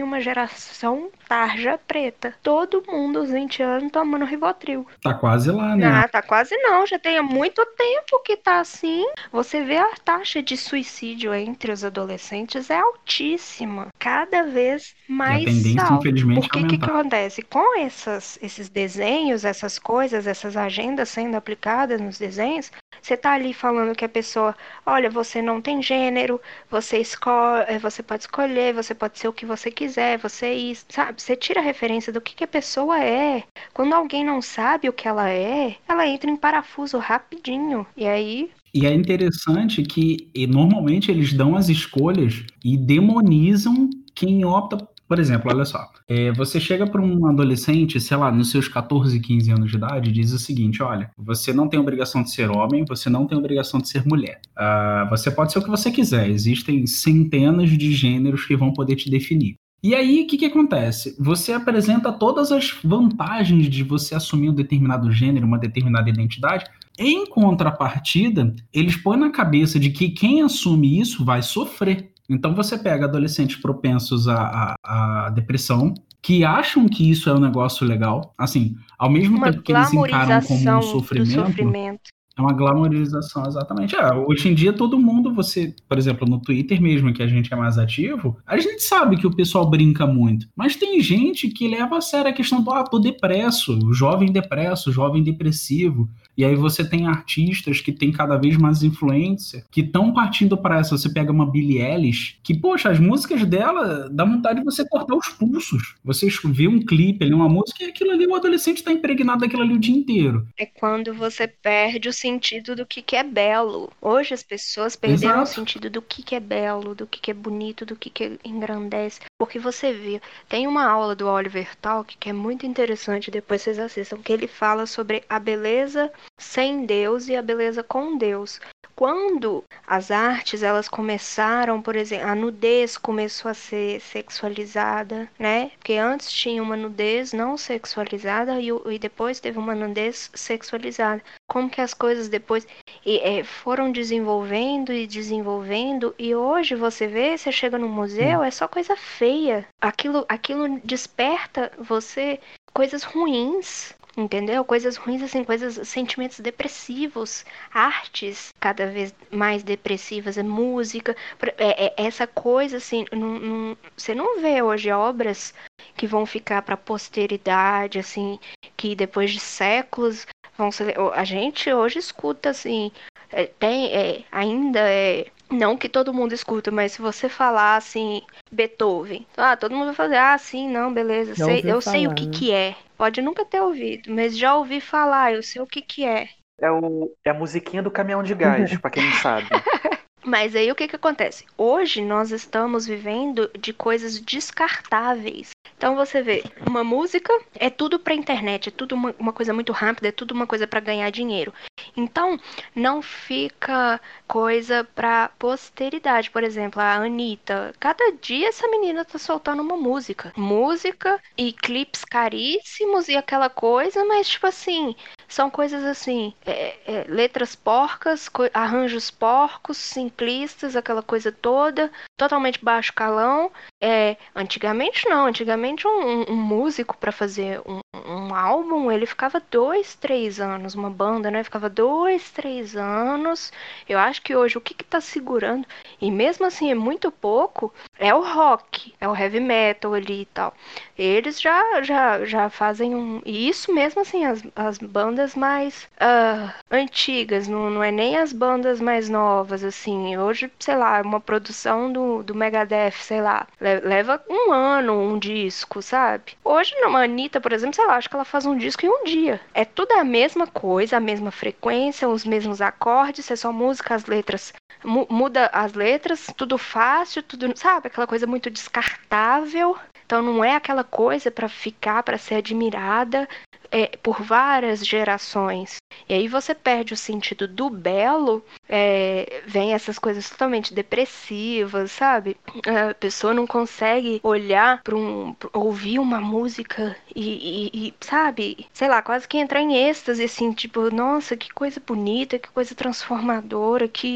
uma geração tarja preta. Todo mundo aos vinte anos tomando Rivotril. Tá quase lá, né? Ah, tá quase não, já tem há muito tempo que tá assim. Você vê a taxa de suicídio entre os adolescentes é altíssima, cada vez E a mais tendência, alta. infelizmente, é Porque o que, que aumentar. acontece? Com essas, esses desenhos, essas coisas, essas agendas sendo aplicadas nos desenhos, você tá ali falando que a pessoa, olha, você não tem gênero, você escolhe, você pode escolher, você pode ser o que você quiser, você é isso, sabe? Você tira a referência do que, que a pessoa é. Quando alguém não sabe o que ela é, ela entra em parafuso rapidinho. E aí, E é interessante que e, normalmente eles dão as escolhas e demonizam quem opta. Por exemplo, olha só, é, você chega para um adolescente, sei lá, nos seus catorze, quinze anos de idade, e diz o seguinte: olha, você não tem obrigação de ser homem, você não tem obrigação de ser mulher. Ah, você pode ser o que você quiser, existem centenas de gêneros que vão poder te definir. E aí, o que, que acontece? Você apresenta todas as vantagens de você assumir um determinado gênero, uma determinada identidade. Em contrapartida, eles põem na cabeça de que quem assume isso vai sofrer. Então você pega adolescentes propensos à, à, à depressão, que acham que isso é um negócio legal. Assim, ao mesmo uma tempo que eles encaram como um glamorização do sofrimento, sofrimento. é uma glamorização, exatamente. É, hoje em dia, todo mundo, você, por exemplo, no Twitter mesmo, que a gente é mais ativo, a gente sabe que o pessoal brinca muito. Mas tem gente que leva a sério a questão do, ah, tô depresso, o jovem depresso, o jovem depressivo. E aí você tem artistas que têm cada vez mais influência, que estão partindo para essa. Você pega uma Billie Eilish, que, poxa, as músicas dela, dá vontade de você cortar os pulsos. Você vê um clipe ali, uma música, e aquilo ali, o adolescente está impregnado daquilo ali o dia inteiro. É quando você perde o sentido do que, que é belo. Hoje as pessoas perderam Exato. o sentido do que, que é belo, do que, que é bonito, do que, que engrandece. Porque você vê, tem uma aula do Oliver Talk que é muito interessante, depois vocês assistam, que ele fala sobre a beleza sem Deus e a beleza com Deus. Quando as artes elas começaram, por exemplo, a nudez começou a ser sexualizada, né? Porque antes tinha uma nudez não sexualizada e, e depois teve uma nudez sexualizada. Como que as coisas depois e, é, foram desenvolvendo e desenvolvendo e hoje você vê, você chega no museu, é só coisa feia. Aquilo, aquilo desperta você coisas ruins. Entendeu? Coisas ruins, assim, coisas, sentimentos depressivos, artes cada vez mais depressivas, é música, é, é, essa coisa, assim, não, não, você não vê hoje obras que vão ficar para posteridade, assim, que depois de séculos vão ser. A gente hoje escuta, assim, é, tem, é, ainda é. Não que todo mundo escuta, mas se você falar assim, Beethoven, ah, todo mundo vai fazer, ah, sim, não, beleza, sei, eu falar, sei o que né? que é. Pode nunca ter ouvido, mas já ouvi falar, eu sei o que que é. É, o, é a musiquinha do caminhão de gás, pra quem não sabe. Mas aí o que que acontece? Hoje nós estamos vivendo de coisas descartáveis. Então você vê, uma música é tudo pra internet, é tudo uma, uma coisa muito rápida, é tudo uma coisa pra ganhar dinheiro. Então não fica coisa pra posteridade. Por exemplo, a Anitta, cada dia essa menina tá soltando uma música. Música e clipes caríssimos e aquela coisa, mas tipo assim, são coisas assim, é, é, letras porcas, co- arranjos porcos, simplistas, aquela coisa toda, totalmente baixo calão. É, antigamente não, antigamente um, um- um músico para fazer um, um álbum, ele ficava dois, três anos, uma banda, né? Ficava dois, três anos. Eu acho que hoje o que que tá segurando, e mesmo assim é muito pouco, é o rock, é o heavy metal ali e tal. Eles já, já, já fazem um. E isso mesmo assim, as, as bandas mais ah, antigas, não, não é nem as bandas mais novas, assim. Hoje, sei lá, uma produção do, do Megadeth, sei lá, le- leva um ano um disco, sabe? Hoje, não, a Anitta, por exemplo, sei lá, acho que ela faz um disco em um dia. É tudo a mesma coisa, a mesma frequência, os mesmos acordes, é só música, as letras. mu- Muda as letras, tudo fácil, tudo, sabe? Aquela coisa muito descartável. Então não é aquela coisa para ficar, para ser admirada é, por várias gerações. E aí você perde o sentido do belo, é, vem essas coisas totalmente depressivas, sabe? A pessoa não consegue olhar para um, pra ouvir uma música e, e- e, sabe, sei lá, quase que entrar em êxtase, assim, tipo, nossa, que coisa bonita, que coisa transformadora, que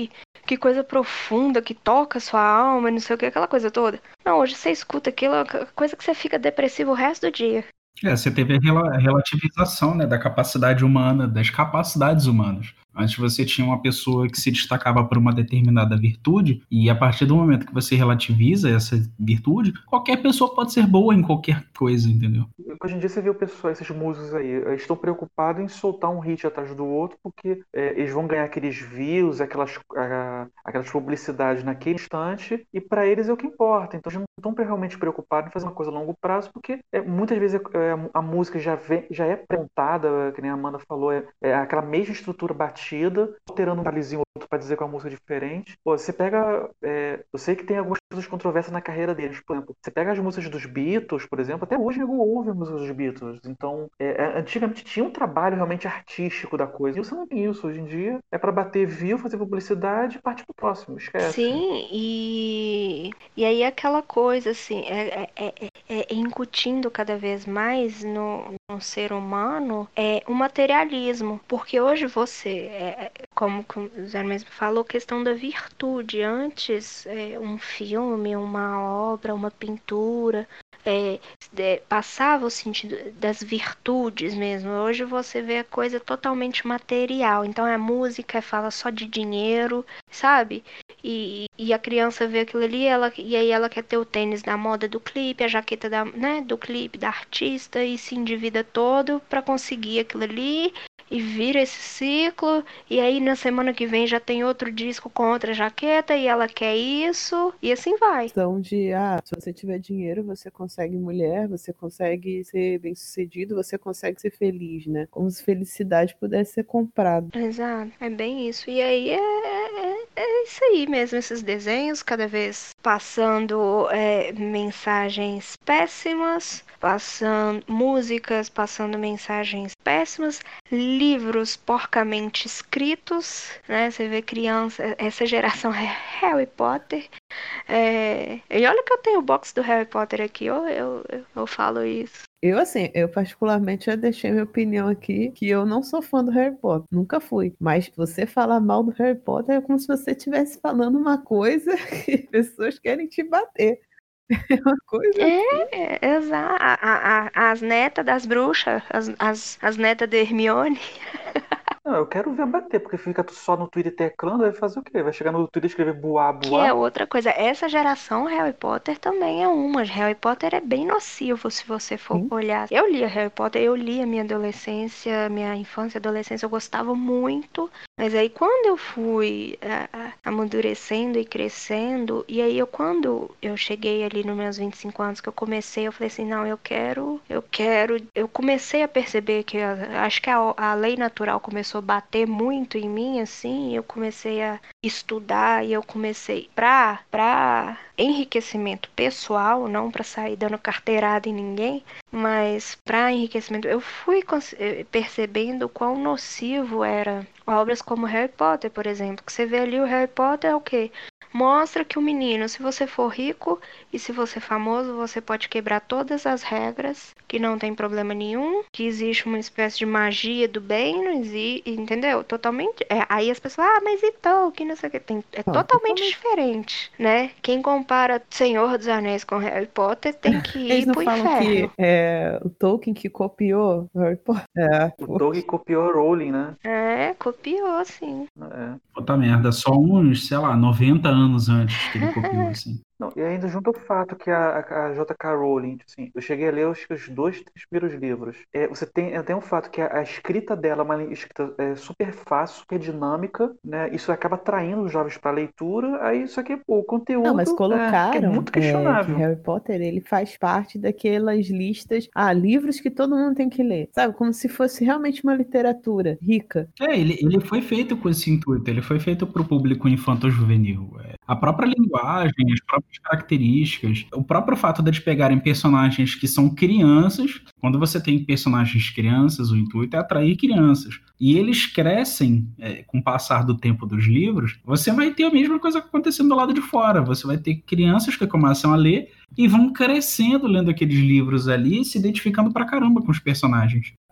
que coisa profunda, que toca a sua alma, não sei o que, aquela coisa toda. Não, hoje você escuta aquilo, é uma coisa que você fica depressivo o resto do dia. É, você teve a rela- relativização, né, da capacidade humana, das capacidades humanas. Antes você tinha uma pessoa que se destacava por uma determinada virtude, e a partir do momento que você relativiza essa virtude, qualquer pessoa pode ser boa em qualquer coisa, entendeu? Hoje em dia você vê o pessoal, esses músicos aí, eles estão preocupados em soltar um hit atrás do outro, porque é, eles vão ganhar aqueles views, aquelas, a- aquelas publicidades naquele instante, e para eles é o que importa. Então eles não estão realmente preocupados em fazer uma coisa a longo prazo, porque é, muitas vezes é, a música já, vem, já é prontada, que nem a Amanda falou, é, é aquela mesma estrutura batida, alterando um detalhezinho ou outro para dizer que é uma música diferente. Pô, você pega. É, eu sei que tem algumas coisas controversas na carreira deles, por exemplo, você pega as músicas dos Beatles, por exemplo, até hoje nego ouve as músicas dos Beatles. Então, é, é, antigamente tinha um trabalho realmente artístico da coisa, e você não tem isso. Hoje em dia é para bater view, fazer publicidade e partir pro próximo, esquece. Sim, e, e aí aquela coisa assim, é, é, é, é incutindo cada vez mais no, no ser humano é o materialismo, porque hoje você, é, como o Zé mesmo falou, questão da virtude. Antes, é, um filme, uma obra, uma pintura, é, é, passava o sentido das virtudes mesmo. Hoje você vê a coisa totalmente material, então a música fala só de dinheiro, sabe? E, e a criança vê aquilo ali, ela, e aí ela quer ter o tênis da moda do clipe, a jaqueta da, né, do clipe, da artista, e se endivida todo pra conseguir aquilo ali, e vira esse ciclo, e aí na semana que vem já tem outro disco com outra jaqueta, e ela quer isso, e assim vai. Questão de, ah, se você tiver dinheiro, você consegue mulher, você consegue ser bem-sucedido, você consegue ser feliz, né? Como se felicidade pudesse ser comprada. Exato, é bem isso. E aí é, é, é isso aí mesmo, esses desenhos cada vez passando é, mensagens péssimas, passando músicas, passando mensagens péssimas, livros porcamente escritos, né? Você vê criança, essa geração é Harry Potter. É, e olha que eu tenho o box do Harry Potter aqui, eu, eu, eu, eu falo isso. Eu, assim, eu particularmente já deixei minha opinião aqui, que eu não sou fã do Harry Potter, nunca fui. Mas você falar mal do Harry Potter é como se você estivesse falando uma coisa que pessoas querem te bater. É uma coisa assim. É, é, exato. A- a- a- As netas das bruxas, as, as, as netas de Hermione. Não, eu quero ver bater, porque fica só no Twitter teclando, vai fazer o quê? Vai chegar no Twitter e escrever buá, Que é buá? outra coisa. Essa geração Harry Potter também é uma. Harry Potter é bem nocivo se você for Sim. olhar. Eu lia Harry Potter, eu li a minha adolescência, minha infância e adolescência, eu gostava muito. Mas aí quando eu fui a, a, amadurecendo e crescendo, e aí eu quando eu cheguei ali nos meus vinte e cinco anos que eu comecei, eu falei assim, não, eu quero, eu quero, eu comecei a perceber que a, acho que a, a lei natural começou a bater muito em mim, assim, e eu comecei a estudar e eu comecei pra, pra enriquecimento pessoal, não pra sair dando carteirada em ninguém, mas para enriquecimento, eu fui percebendo quão nocivo era obras como Harry Potter, por exemplo, que você vê ali o Harry Potter é o quê? Mostra que o menino, se você for rico e se você é famoso, você pode quebrar todas as regras, que não tem problema nenhum, que existe uma espécie de magia do bem, não existe, entendeu? Totalmente. É, aí as pessoas, ah, mas então, que não sei o que tem. É Não, totalmente totalmente. diferente, né? Quem compara Senhor dos Anéis com Harry Potter tem que Eles ir não pro falam inferno. que é o Tolkien que copiou o Harry Potter? É, O pô. Tolkien copiou a Rowling, né? É, copiou, sim. É. Puta merda, só uns, sei lá, noventa anos antes que ele copiou, assim. Não, e ainda junto o fato que a, a, a J K. Rowling, assim, eu cheguei a ler acho que os dois, três primeiros livros. É, você tem, tem um fato que a, a escrita dela é uma escrita é, super fácil, super dinâmica, né? Isso acaba atraindo os jovens para a leitura. Aí, só que pô, o conteúdo Não, mas é, é colocaram muito é, que questionável. Harry Potter ele faz parte daquelas listas, ah, livros que todo mundo tem que ler, sabe? Como se fosse realmente uma literatura rica. É, ele, ele foi feito com esse intuito, ele foi feito para o público infanto-juvenil. É, a própria linguagem, as próprias características, o próprio fato de eles pegarem personagens que são crianças, quando você tem personagens crianças, o intuito é atrair crianças. E eles crescem é, com o passar do tempo dos livros, você vai ter a mesma coisa acontecendo do lado de fora, você vai ter crianças que começam a ler e vão crescendo lendo aqueles livros ali, se identificando pra caramba com os personagens.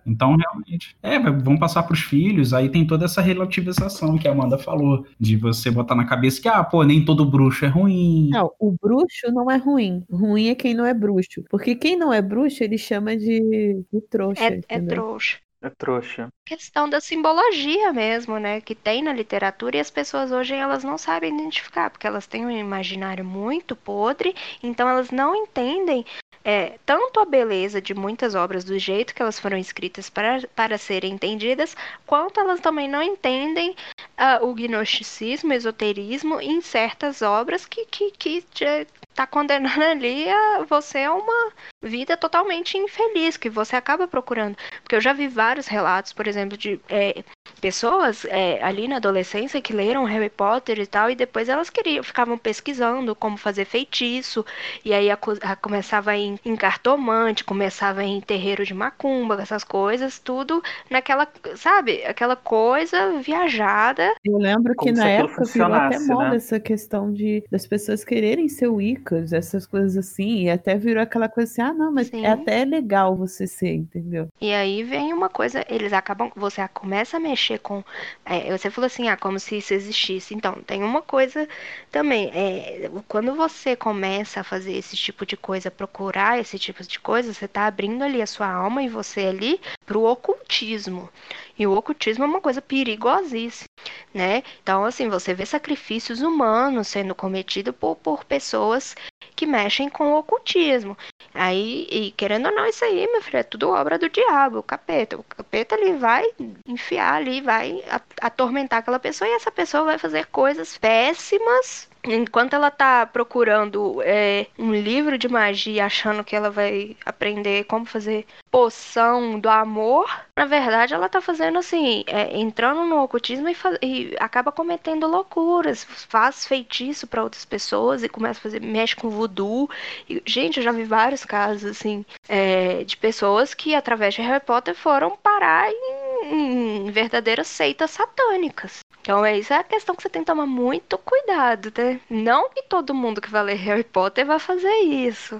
Então, realmente, é, vai- vão passar pros filhos, aí tem toda essa relativização que a Amanda falou, de você botar na cabeça que, ah, pô, nem todo bruxo é ruim. Não, o bruxo não é ruim. Ruim é quem não é bruxo. Porque quem não é bruxo, ele chama de, de trouxa, É, é entendeu? trouxa. É trouxa. Questão da simbologia mesmo, né? Que tem na literatura e as pessoas hoje elas não sabem identificar, porque elas têm um imaginário muito podre, então elas não entendem é, tanto a beleza de muitas obras do jeito que elas foram escritas para, para serem entendidas, quanto elas também não entendem ah, o gnosticismo, esoterismo em certas obras que, que, que está condenando ali a você a uma vida totalmente infeliz, que você acaba procurando. Porque eu já vi vários relatos, por exemplo, de é, pessoas é, ali na adolescência que leram Harry Potter e tal, e depois elas queriam, ficavam pesquisando como fazer feitiço, e aí a, a, começava em, em cartomante, começava em terreiro de macumba, essas coisas, tudo naquela, sabe, aquela coisa viajada. Eu lembro que Como se na aquilo época virou até funcionasse, moda né? essa questão de das pessoas quererem ser Wiccas, essas coisas assim, e até virou aquela coisa assim, ah, não, mas Sim. é até legal você ser, entendeu? E aí vem uma coisa, eles acabam, você começa a mexer com, é, você falou assim, ah, como se isso existisse. Então, tem uma coisa também, é, quando você começa a fazer esse tipo de coisa, procurar esse tipo de coisa, você tá abrindo ali a sua alma e você ali pro ocultismo. E o ocultismo é uma coisa perigosíssima, né? Então, assim, você vê sacrifícios humanos sendo cometidos por, por pessoas que mexem com o ocultismo. Aí, e querendo ou não, isso aí, meu filho, é tudo obra do diabo, o capeta. O capeta, ele vai enfiar ali, vai atormentar aquela pessoa e essa pessoa vai fazer coisas péssimas. Enquanto ela tá procurando é, um livro de magia, achando que ela vai aprender como fazer poção do amor, na verdade ela tá fazendo assim, é, entrando no ocultismo e, faz, e acaba cometendo loucuras, faz feitiço para outras pessoas e começa a fazer, mexe com voodoo. E, gente, eu já vi vários casos assim, é, de pessoas que através de Harry Potter foram parar em, em verdadeiras seitas satânicas. Então, é isso é a questão que você tem que tomar muito cuidado, né? Não que todo mundo que vai ler Harry Potter vai fazer isso,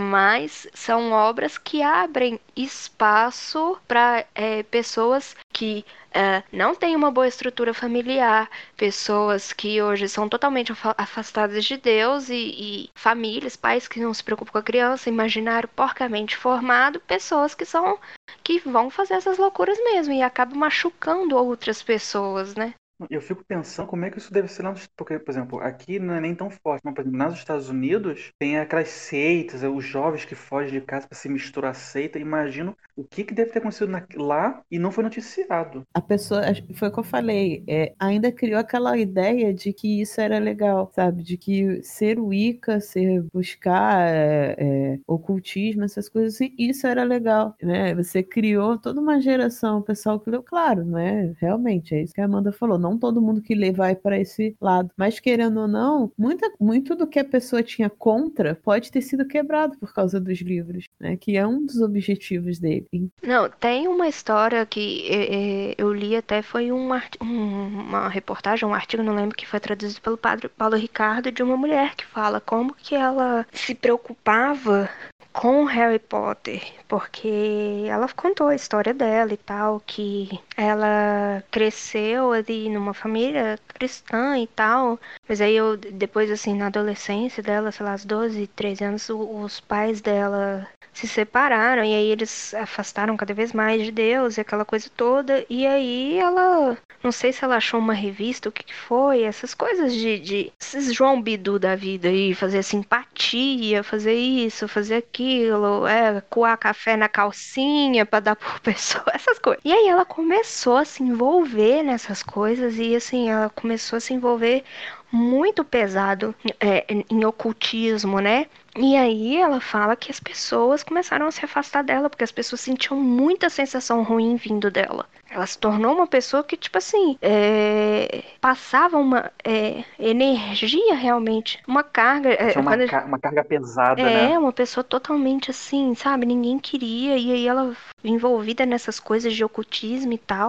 mas são obras que abrem espaço para é, pessoas que é, não têm uma boa estrutura familiar, pessoas que hoje são totalmente afastadas de Deus e, e famílias, pais que não se preocupam com a criança, imaginário porcamente formado, pessoas que são que vão fazer essas loucuras mesmo e acabam machucando outras pessoas, né? Eu fico pensando como é que isso deve ser lá nos... Porque, por exemplo, aqui não é nem tão forte, mas, por exemplo, nos Estados Unidos tem aquelas seitas, os jovens que fogem de casa para se misturar à seita. Imagino o que, que deve ter acontecido na... lá e não foi noticiado. A pessoa, foi o que eu falei, é, ainda criou aquela ideia de que isso era legal, sabe? De que ser Wicca, ser buscar é, é, ocultismo, essas coisas assim, isso era legal, né? Você criou toda uma geração, o pessoal que leu, claro, né? Realmente, é isso que a Amanda falou, não todo mundo que lê vai para esse lado, mas querendo ou não, muita, muito do que a pessoa tinha contra pode ter sido quebrado por causa dos livros, né? Que é um dos objetivos dele. Não, tem uma história que é, é, eu li até, foi um, um, uma reportagem, um artigo, não lembro, que foi traduzido pelo padre Paulo Ricardo, de uma mulher que fala como que ela se preocupava com Harry Potter, porque ela contou a história dela e tal, que ela cresceu ali numa família cristã e tal, mas aí eu, depois assim, na adolescência dela, sei lá, aos doze, treze anos, os pais dela se separaram e aí eles afastaram cada vez mais de Deus e aquela coisa toda, e aí ela, não sei se ela achou uma revista, o que que foi, essas coisas de, de esses João Bidu da vida aí, fazer simpatia, fazer isso, fazer aquilo, é, coar café na calcinha pra dar por pessoa, essas coisas. E aí ela começou a se envolver nessas coisas e assim, ela começou a se envolver muito pesado é, em ocultismo, né? E aí ela fala que as pessoas começaram a se afastar dela, porque as pessoas sentiam muita sensação ruim vindo dela. Ela se tornou uma pessoa que, tipo assim, é, passava uma é, energia realmente, uma carga. É, Tinha uma, quando, ca... uma carga pesada, é, né? uma pessoa totalmente assim, sabe? Ninguém queria, e aí ela envolvida nessas coisas de ocultismo e tal.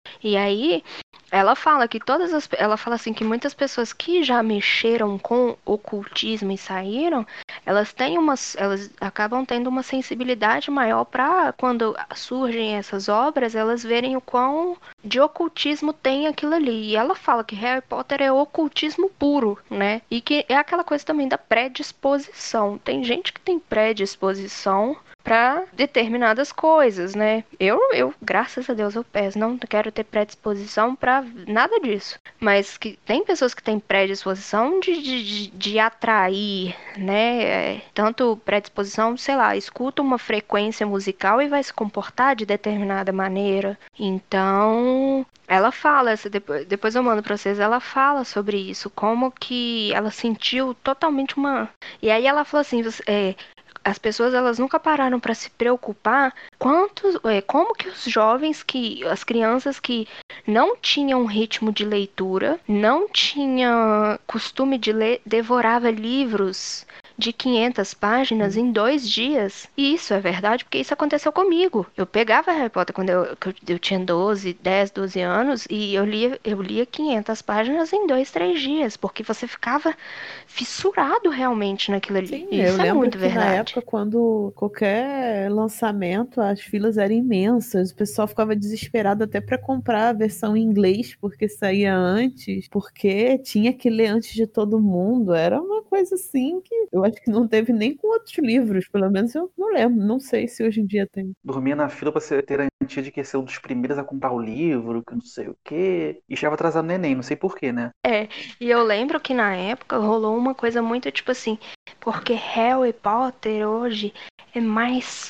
E aí, ela fala que todas as, ela fala assim que muitas pessoas que já mexeram com ocultismo e saíram, elas têm umas, elas acabam tendo uma sensibilidade maior para quando surgem essas obras, elas verem o quão de ocultismo tem aquilo ali. E ela fala que Harry Potter é ocultismo puro, né? E que é aquela coisa também da predisposição. Tem gente que tem predisposição para determinadas coisas, né? Eu, eu, graças a Deus, eu peço, não quero ter predisposição para nada disso. Mas que tem pessoas que têm predisposição de, de, de, de atrair, né? Tanto predisposição, sei lá, escuta uma frequência musical e vai se comportar de determinada maneira. Então, ela fala, depois, depois eu mando pra vocês, ela fala sobre isso, como que ela sentiu totalmente uma... E aí ela falou assim, é, as pessoas elas nunca pararam para se preocupar quantos, é, como que os jovens, que as crianças que não tinham ritmo de leitura, não tinham costume de ler, devorava livros de quinhentas páginas em dois dias. E isso é verdade, porque isso aconteceu comigo. Eu pegava Harry Potter quando eu, eu tinha doze, dez, doze anos e eu lia, eu lia quinhentas páginas em dois, três dias, porque você ficava fissurado realmente naquilo ali. Sim, E eu isso é lembro muito que verdade. na época, quando qualquer lançamento, as filas eram imensas, o pessoal ficava desesperado até para comprar a versão em inglês, porque saía antes, porque tinha que ler antes de todo mundo. Era uma coisa assim que eu acho que não teve nem com outros livros, pelo menos eu não lembro, não sei se hoje em dia tem. Dormia na fila pra ser- ter garantia de que ia ser um dos primeiros a comprar o livro, que não sei o quê. E chegava atrasado no Enem, não sei porquê, né? É, e eu lembro que na época rolou uma coisa muito tipo assim, porque Harry Potter hoje é mais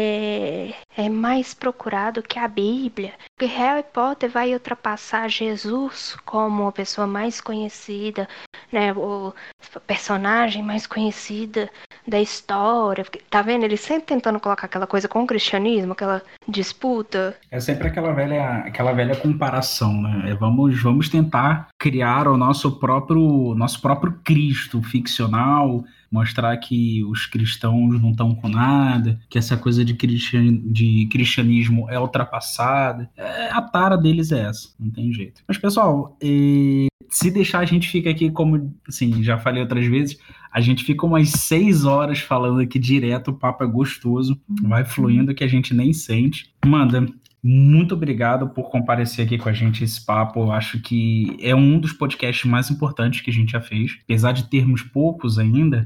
é, é mais procurado que a Bíblia. Porque Harry Potter vai ultrapassar Jesus como a pessoa mais conhecida, né? O personagem mais conhecida da história. Tá vendo? Ele sempre tentando colocar aquela coisa com o cristianismo, aquela disputa. É sempre aquela velha, aquela velha comparação, né? É, vamos, vamos tentar criar o nosso próprio, nosso próprio Cristo ficcional, mostrar que os cristãos não estão com nada, que essa coisa de, cristian, de cristianismo é ultrapassada. É, a tara deles é essa, não tem jeito. Mas, pessoal, é, se deixar a gente fica aqui, como assim, já falei outras vezes, a gente fica umas seis horas falando aqui direto, o papo é gostoso, vai fluindo que a gente nem sente. Amanda, muito obrigado por comparecer aqui com a gente esse papo. Eu acho que é um dos podcasts mais importantes que a gente já fez. Apesar de termos poucos ainda,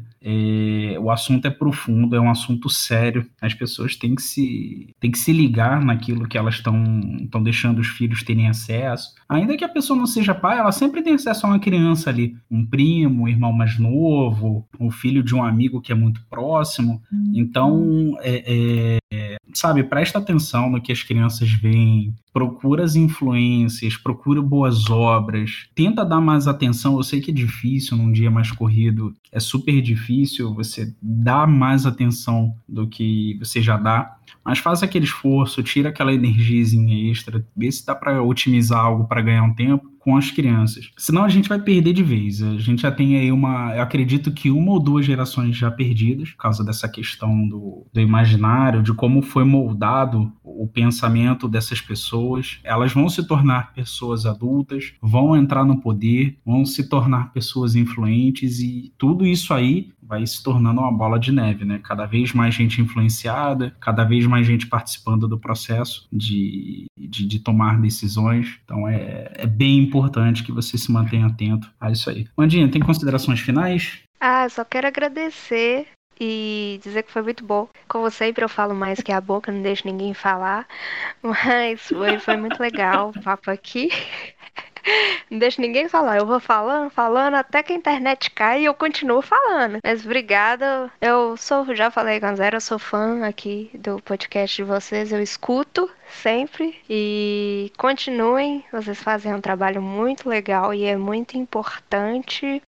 é, o assunto é profundo, é um assunto sério. As pessoas têm que se, têm que se ligar naquilo que elas estão deixando os filhos terem acesso. Ainda que a pessoa não seja pai, ela sempre tem acesso a uma criança ali. Um primo, um irmão mais novo, o filho de um amigo que é muito próximo. Então, é, é, sabe, presta atenção no que as crianças veem, procura as influências, procura boas obras, tenta dar mais atenção. Eu sei que é difícil num dia mais corrido, é super difícil você dar mais atenção do que você já dá, mas faz aquele esforço, tira aquela energiazinha extra, vê se dá para otimizar algo para ganhar um tempo com as crianças. Senão a gente vai perder de vez. A gente já tem aí uma, eu acredito que uma ou duas gerações já perdidas, por causa dessa questão do, do imaginário, de como foi moldado o pensamento dessas pessoas. Elas vão se tornar pessoas adultas, vão entrar no poder, vão se tornar pessoas influentes e tudo isso aí vai se tornando uma bola de neve, né? Cada vez mais gente influenciada, cada vez mais gente participando do processo de, de, de tomar decisões. Então é, é bem importante que você se mantenha atento a isso aí. Mandinha, tem considerações finais? Ah, só quero agradecer e dizer que foi muito bom. Como sempre, eu falo mais que a boca, não deixo ninguém falar. Mas foi, foi muito legal o papo aqui. Não deixo ninguém falar. Eu vou falando, falando, até que a internet cai e eu continuo falando. Mas obrigada. Eu sou, já falei com a Zero, eu sou fã aqui do podcast de vocês. Eu escuto sempre. E continuem. Vocês fazem um trabalho muito legal e é muito importante.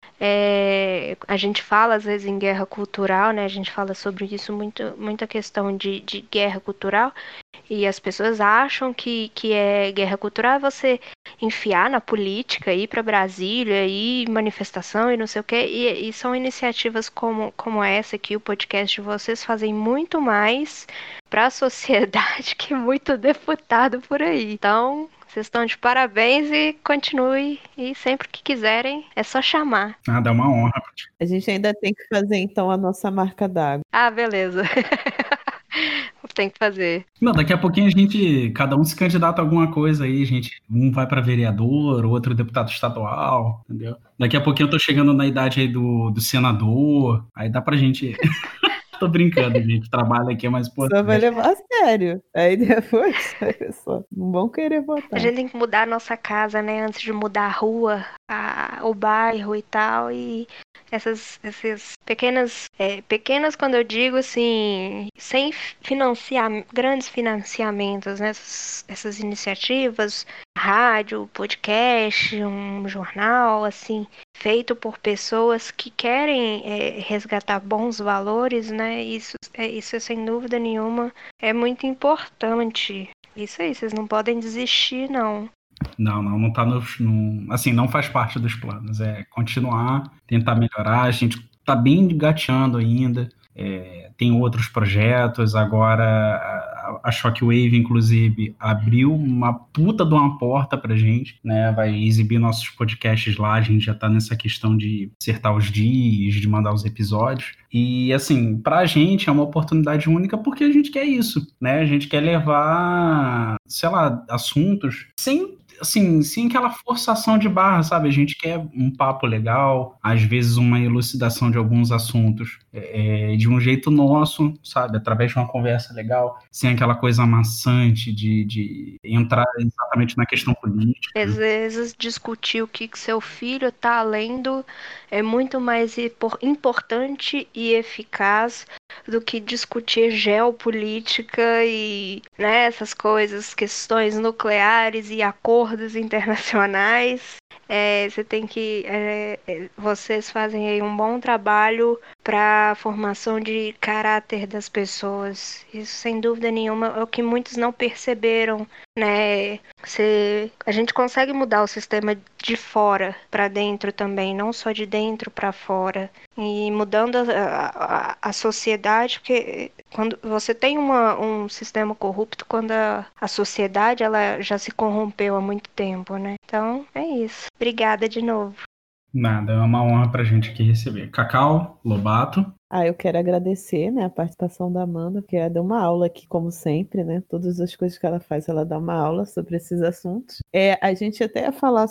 É, a gente fala, às vezes, em guerra cultural, né? A gente fala sobre isso, muito, muita questão de, de guerra cultural. E as pessoas acham que, que é guerra cultural é você enfiar na política, ir para Brasília, ir manifestação e não sei o quê. E, e são iniciativas como, como essa aqui, o podcast de vocês, fazem muito mais para a sociedade que muito deputado por aí. Então, Vocês estão de parabéns e continue. E sempre que quiserem, é só chamar. Ah, dá uma honra. A gente ainda tem que fazer, então, a nossa marca d'água. Ah, beleza. Tem que fazer. Não, daqui a pouquinho a gente, cada um se candidata a alguma coisa aí, gente. Um vai pra vereador, o outro deputado estadual, entendeu? Daqui a pouquinho eu tô chegando na idade aí do, do senador, aí dá pra gente... Tô brincando, gente. O trabalho aqui é mais importante. Só vai levar a sério. Aí depois, olha só, não vão querer votar. A gente tem que mudar a nossa casa, né? Antes de mudar a rua, a, o bairro e tal. E essas, essas pequenas... É, pequenas quando eu digo, assim... Sem financiar, grandes financiamentos, né? Essas, essas iniciativas... Rádio, podcast, um jornal, assim... Feito por pessoas que querem é, resgatar bons valores, né? Isso é, isso é sem dúvida nenhuma é muito importante. Isso aí, vocês não podem desistir, não. Não, não, não tá no, no... Assim, não faz parte dos planos. É continuar, tentar melhorar. A gente tá bem engateando ainda. É, tem outros projetos. Agora, a, a Shockwave, inclusive, abriu uma puta de uma porta pra gente, né? Vai exibir nossos podcasts lá. A gente já tá nessa questão de acertar os dias, de mandar os episódios. E, assim, pra gente é uma oportunidade única porque a gente quer isso, né? A gente quer levar, sei lá, assuntos sem... Assim, sem aquela forçação de barra, sabe? A gente quer um papo legal, às vezes uma elucidação de alguns assuntos é, de um jeito nosso, sabe? Através de uma conversa legal, sem aquela coisa amassante de, de entrar exatamente na questão política. Às vezes discutir o que que seu filho tá lendo é muito mais importante e eficaz do que discutir geopolítica e, né, essas coisas, questões nucleares e acordos internacionais. É, você tem que, é, vocês fazem aí um bom trabalho para a formação de caráter das pessoas. Isso, sem dúvida nenhuma, é o que muitos não perceberam, né? Você, a gente consegue mudar o sistema de fora para dentro também, não só de dentro para fora. E mudando a, a, a sociedade, porque quando você tem uma, um sistema corrupto, quando a, a sociedade ela já se corrompeu há muito tempo, né? Então, é isso. Obrigada de novo. Nada, é uma honra pra gente aqui receber. Cacau, Lobato. Ah, eu quero agradecer, né, a participação da Amanda, porque ela deu uma aula aqui, como sempre, né? Todas as coisas que ela faz, ela dá uma aula sobre esses assuntos. É, a gente até ia falar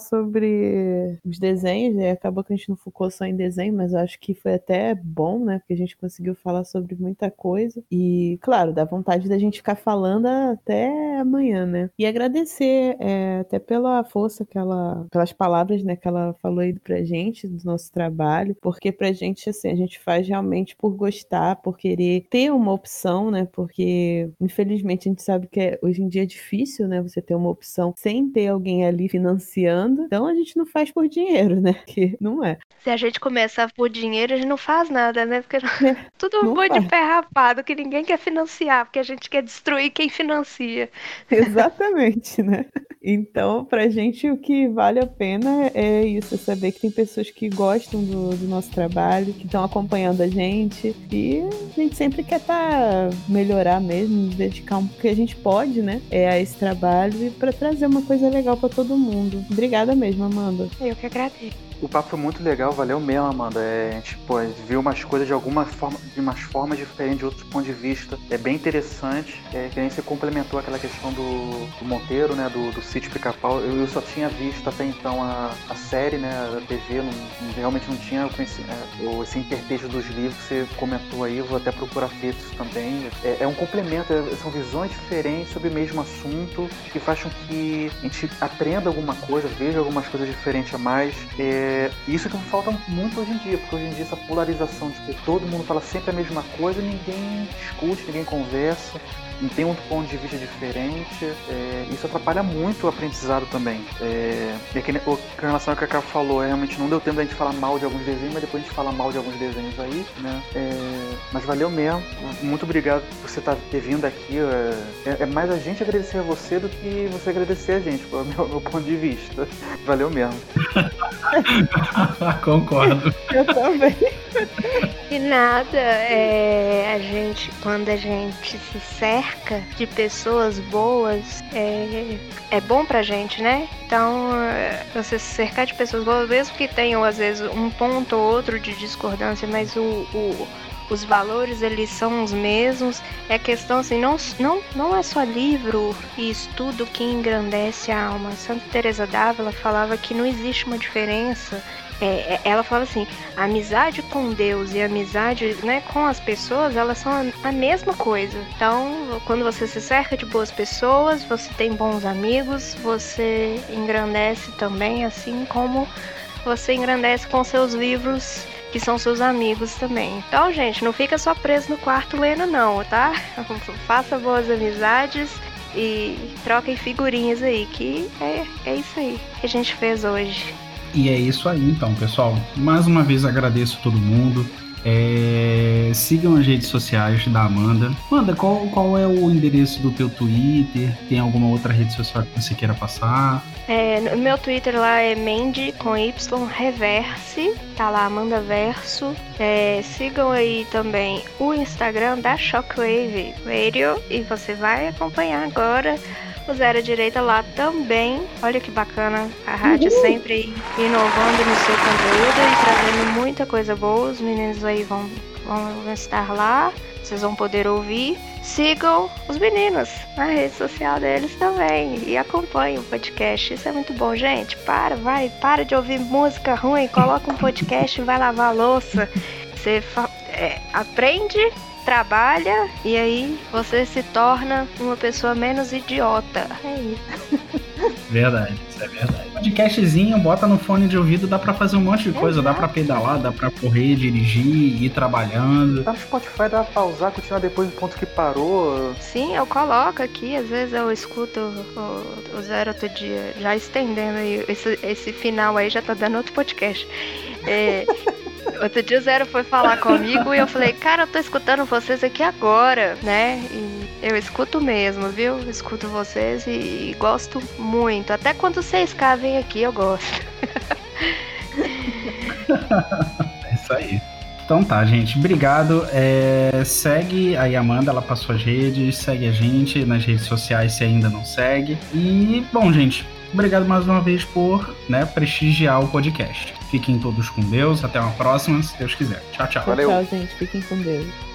sobre os desenhos, né? Acabou que a gente não focou só em desenho, mas eu acho que foi até bom, né? Porque a gente conseguiu falar sobre muita coisa. E, claro, dá vontade da gente ficar falando até amanhã, né? E agradecer é, até pela força que ela, pelas palavras, né, que ela falou aí pra gente, do nosso trabalho, porque pra gente, assim, a gente faz realmente por gostar, por querer ter uma opção, né? Porque, infelizmente, a gente sabe que é, hoje em dia é difícil, né? Você ter uma opção sem ter alguém ali financiando. Então, a gente não faz por dinheiro, né? Que não é. Se a gente começar por dinheiro, a gente não faz nada, né? Porque É, tudo não boi de faz. pé rapado, que ninguém quer financiar, porque a gente quer destruir quem financia. Exatamente, né? Então, pra gente, o que vale a pena é isso, é saber que tem pessoas que gostam do, do nosso trabalho, que estão acompanhando a gente, e a gente sempre quer tá, melhorar mesmo, nos dedicar um que a gente pode, né, é, a esse trabalho e pra trazer uma coisa legal pra todo mundo. Obrigada mesmo, Amanda. Eu que agradeço. O papo foi muito legal, valeu mesmo, Amanda. É, a gente pô, viu umas coisas de alguma forma, de umas formas diferentes, de outros pontos de vista. É bem interessante. É, que nem você complementou aquela questão do, do Monteiro, né? Do, do Sítio Pica-Pau. Eu, eu só tinha visto até então a, a série, né? Da T V, não, não, realmente não tinha eu conheci, é, esse intertexto dos livros que você comentou aí. Eu vou até procurar ver isso também. É, é um complemento, é, são visões diferentes sobre o mesmo assunto que faz com que a gente aprenda alguma coisa, veja algumas coisas diferentes a mais. É, É, isso que falta muito hoje em dia, porque hoje em dia essa polarização de que todo mundo fala sempre a mesma coisa, ninguém discute, ninguém conversa, não tem um ponto de vista diferente, é, isso atrapalha muito o aprendizado também. É, é que, com relação ao que a Cacau falou, é, realmente não deu tempo da gente falar mal de alguns desenhos, mas depois a gente fala mal de alguns desenhos aí, né? É, mas valeu mesmo, muito obrigado por você ter vindo aqui. É, é mais a gente agradecer a você do que você agradecer a gente, pelo meu, meu ponto de vista. Valeu mesmo. Concordo. Eu também. E nada, é, a gente, quando a gente se cerca de pessoas boas, é, é bom pra gente, né? Então, é, você se cercar de pessoas boas, mesmo que tenham, às vezes, um ponto ou outro de discordância, mas o, o, os valores, eles são os mesmos. É questão, assim, não, não, não é só livro e estudo que engrandece a alma. Santa Teresa d'Ávila falava que não existe uma diferença. É, ela falava assim, a amizade com Deus e a amizade, né, com as pessoas, elas são a, a mesma coisa. Então, quando você se cerca de boas pessoas, você tem bons amigos, você engrandece também, assim como você engrandece com seus livros, que são seus amigos também. Então, gente, não fica só preso no quarto lendo não, tá? Faça boas amizades e troquem figurinhas aí, que é, é isso aí que a gente fez hoje. E é isso aí, então, pessoal. Mais uma vez agradeço a todo mundo. É... Sigam as redes sociais da Amanda. Amanda, qual, qual é o endereço do teu Twitter? Tem alguma outra rede social que você queira passar? É, no meu Twitter lá é Mandy com Y Reverse. Tá lá, Amanda Verso. É, sigam aí também o Instagram da Shockwave Radio. E você vai acompanhar agora o Zero à Direita lá também. Olha que bacana, a rádio uhum. sempre inovando no seu conteúdo e trazendo muita coisa boa. Os meninos aí vão, vão estar lá, vocês vão poder ouvir. Sigam os meninos na rede social deles também e acompanhem o podcast. Isso é muito bom, gente. Para, vai, para de ouvir música ruim, coloca um podcast e vai lavar a louça. Você fa- é, aprende, trabalha e aí você se torna uma pessoa menos idiota. É isso. Verdade, isso é verdade. Podcastzinho, bota no fone de ouvido, dá pra fazer um monte de coisa. Exato. Dá pra pedalar, dá pra correr, dirigir, ir trabalhando. Tá no Spotify, dá pra pausar, continuar depois do ponto que parou. Sim, eu coloco aqui, às vezes eu escuto o, o Zero outro dia, já estendendo aí, esse, esse final aí já tá dando outro podcast. É... Outro dia o Zero foi falar comigo e eu falei, cara, eu tô escutando vocês aqui agora, né? E eu escuto mesmo, viu? Eu escuto vocês e, e gosto muito. Até quando vocês cá vêm aqui, eu gosto. É isso aí. Então tá, gente. Obrigado. É, segue aí a Amanda, ela passou as redes. Segue a gente nas redes sociais se ainda não segue. E, bom, gente, obrigado mais uma vez por, né, prestigiar o podcast. Fiquem todos com Deus. Até uma próxima, se Deus quiser. Tchau, tchau. Tchau, tchau, gente. Fiquem com Deus.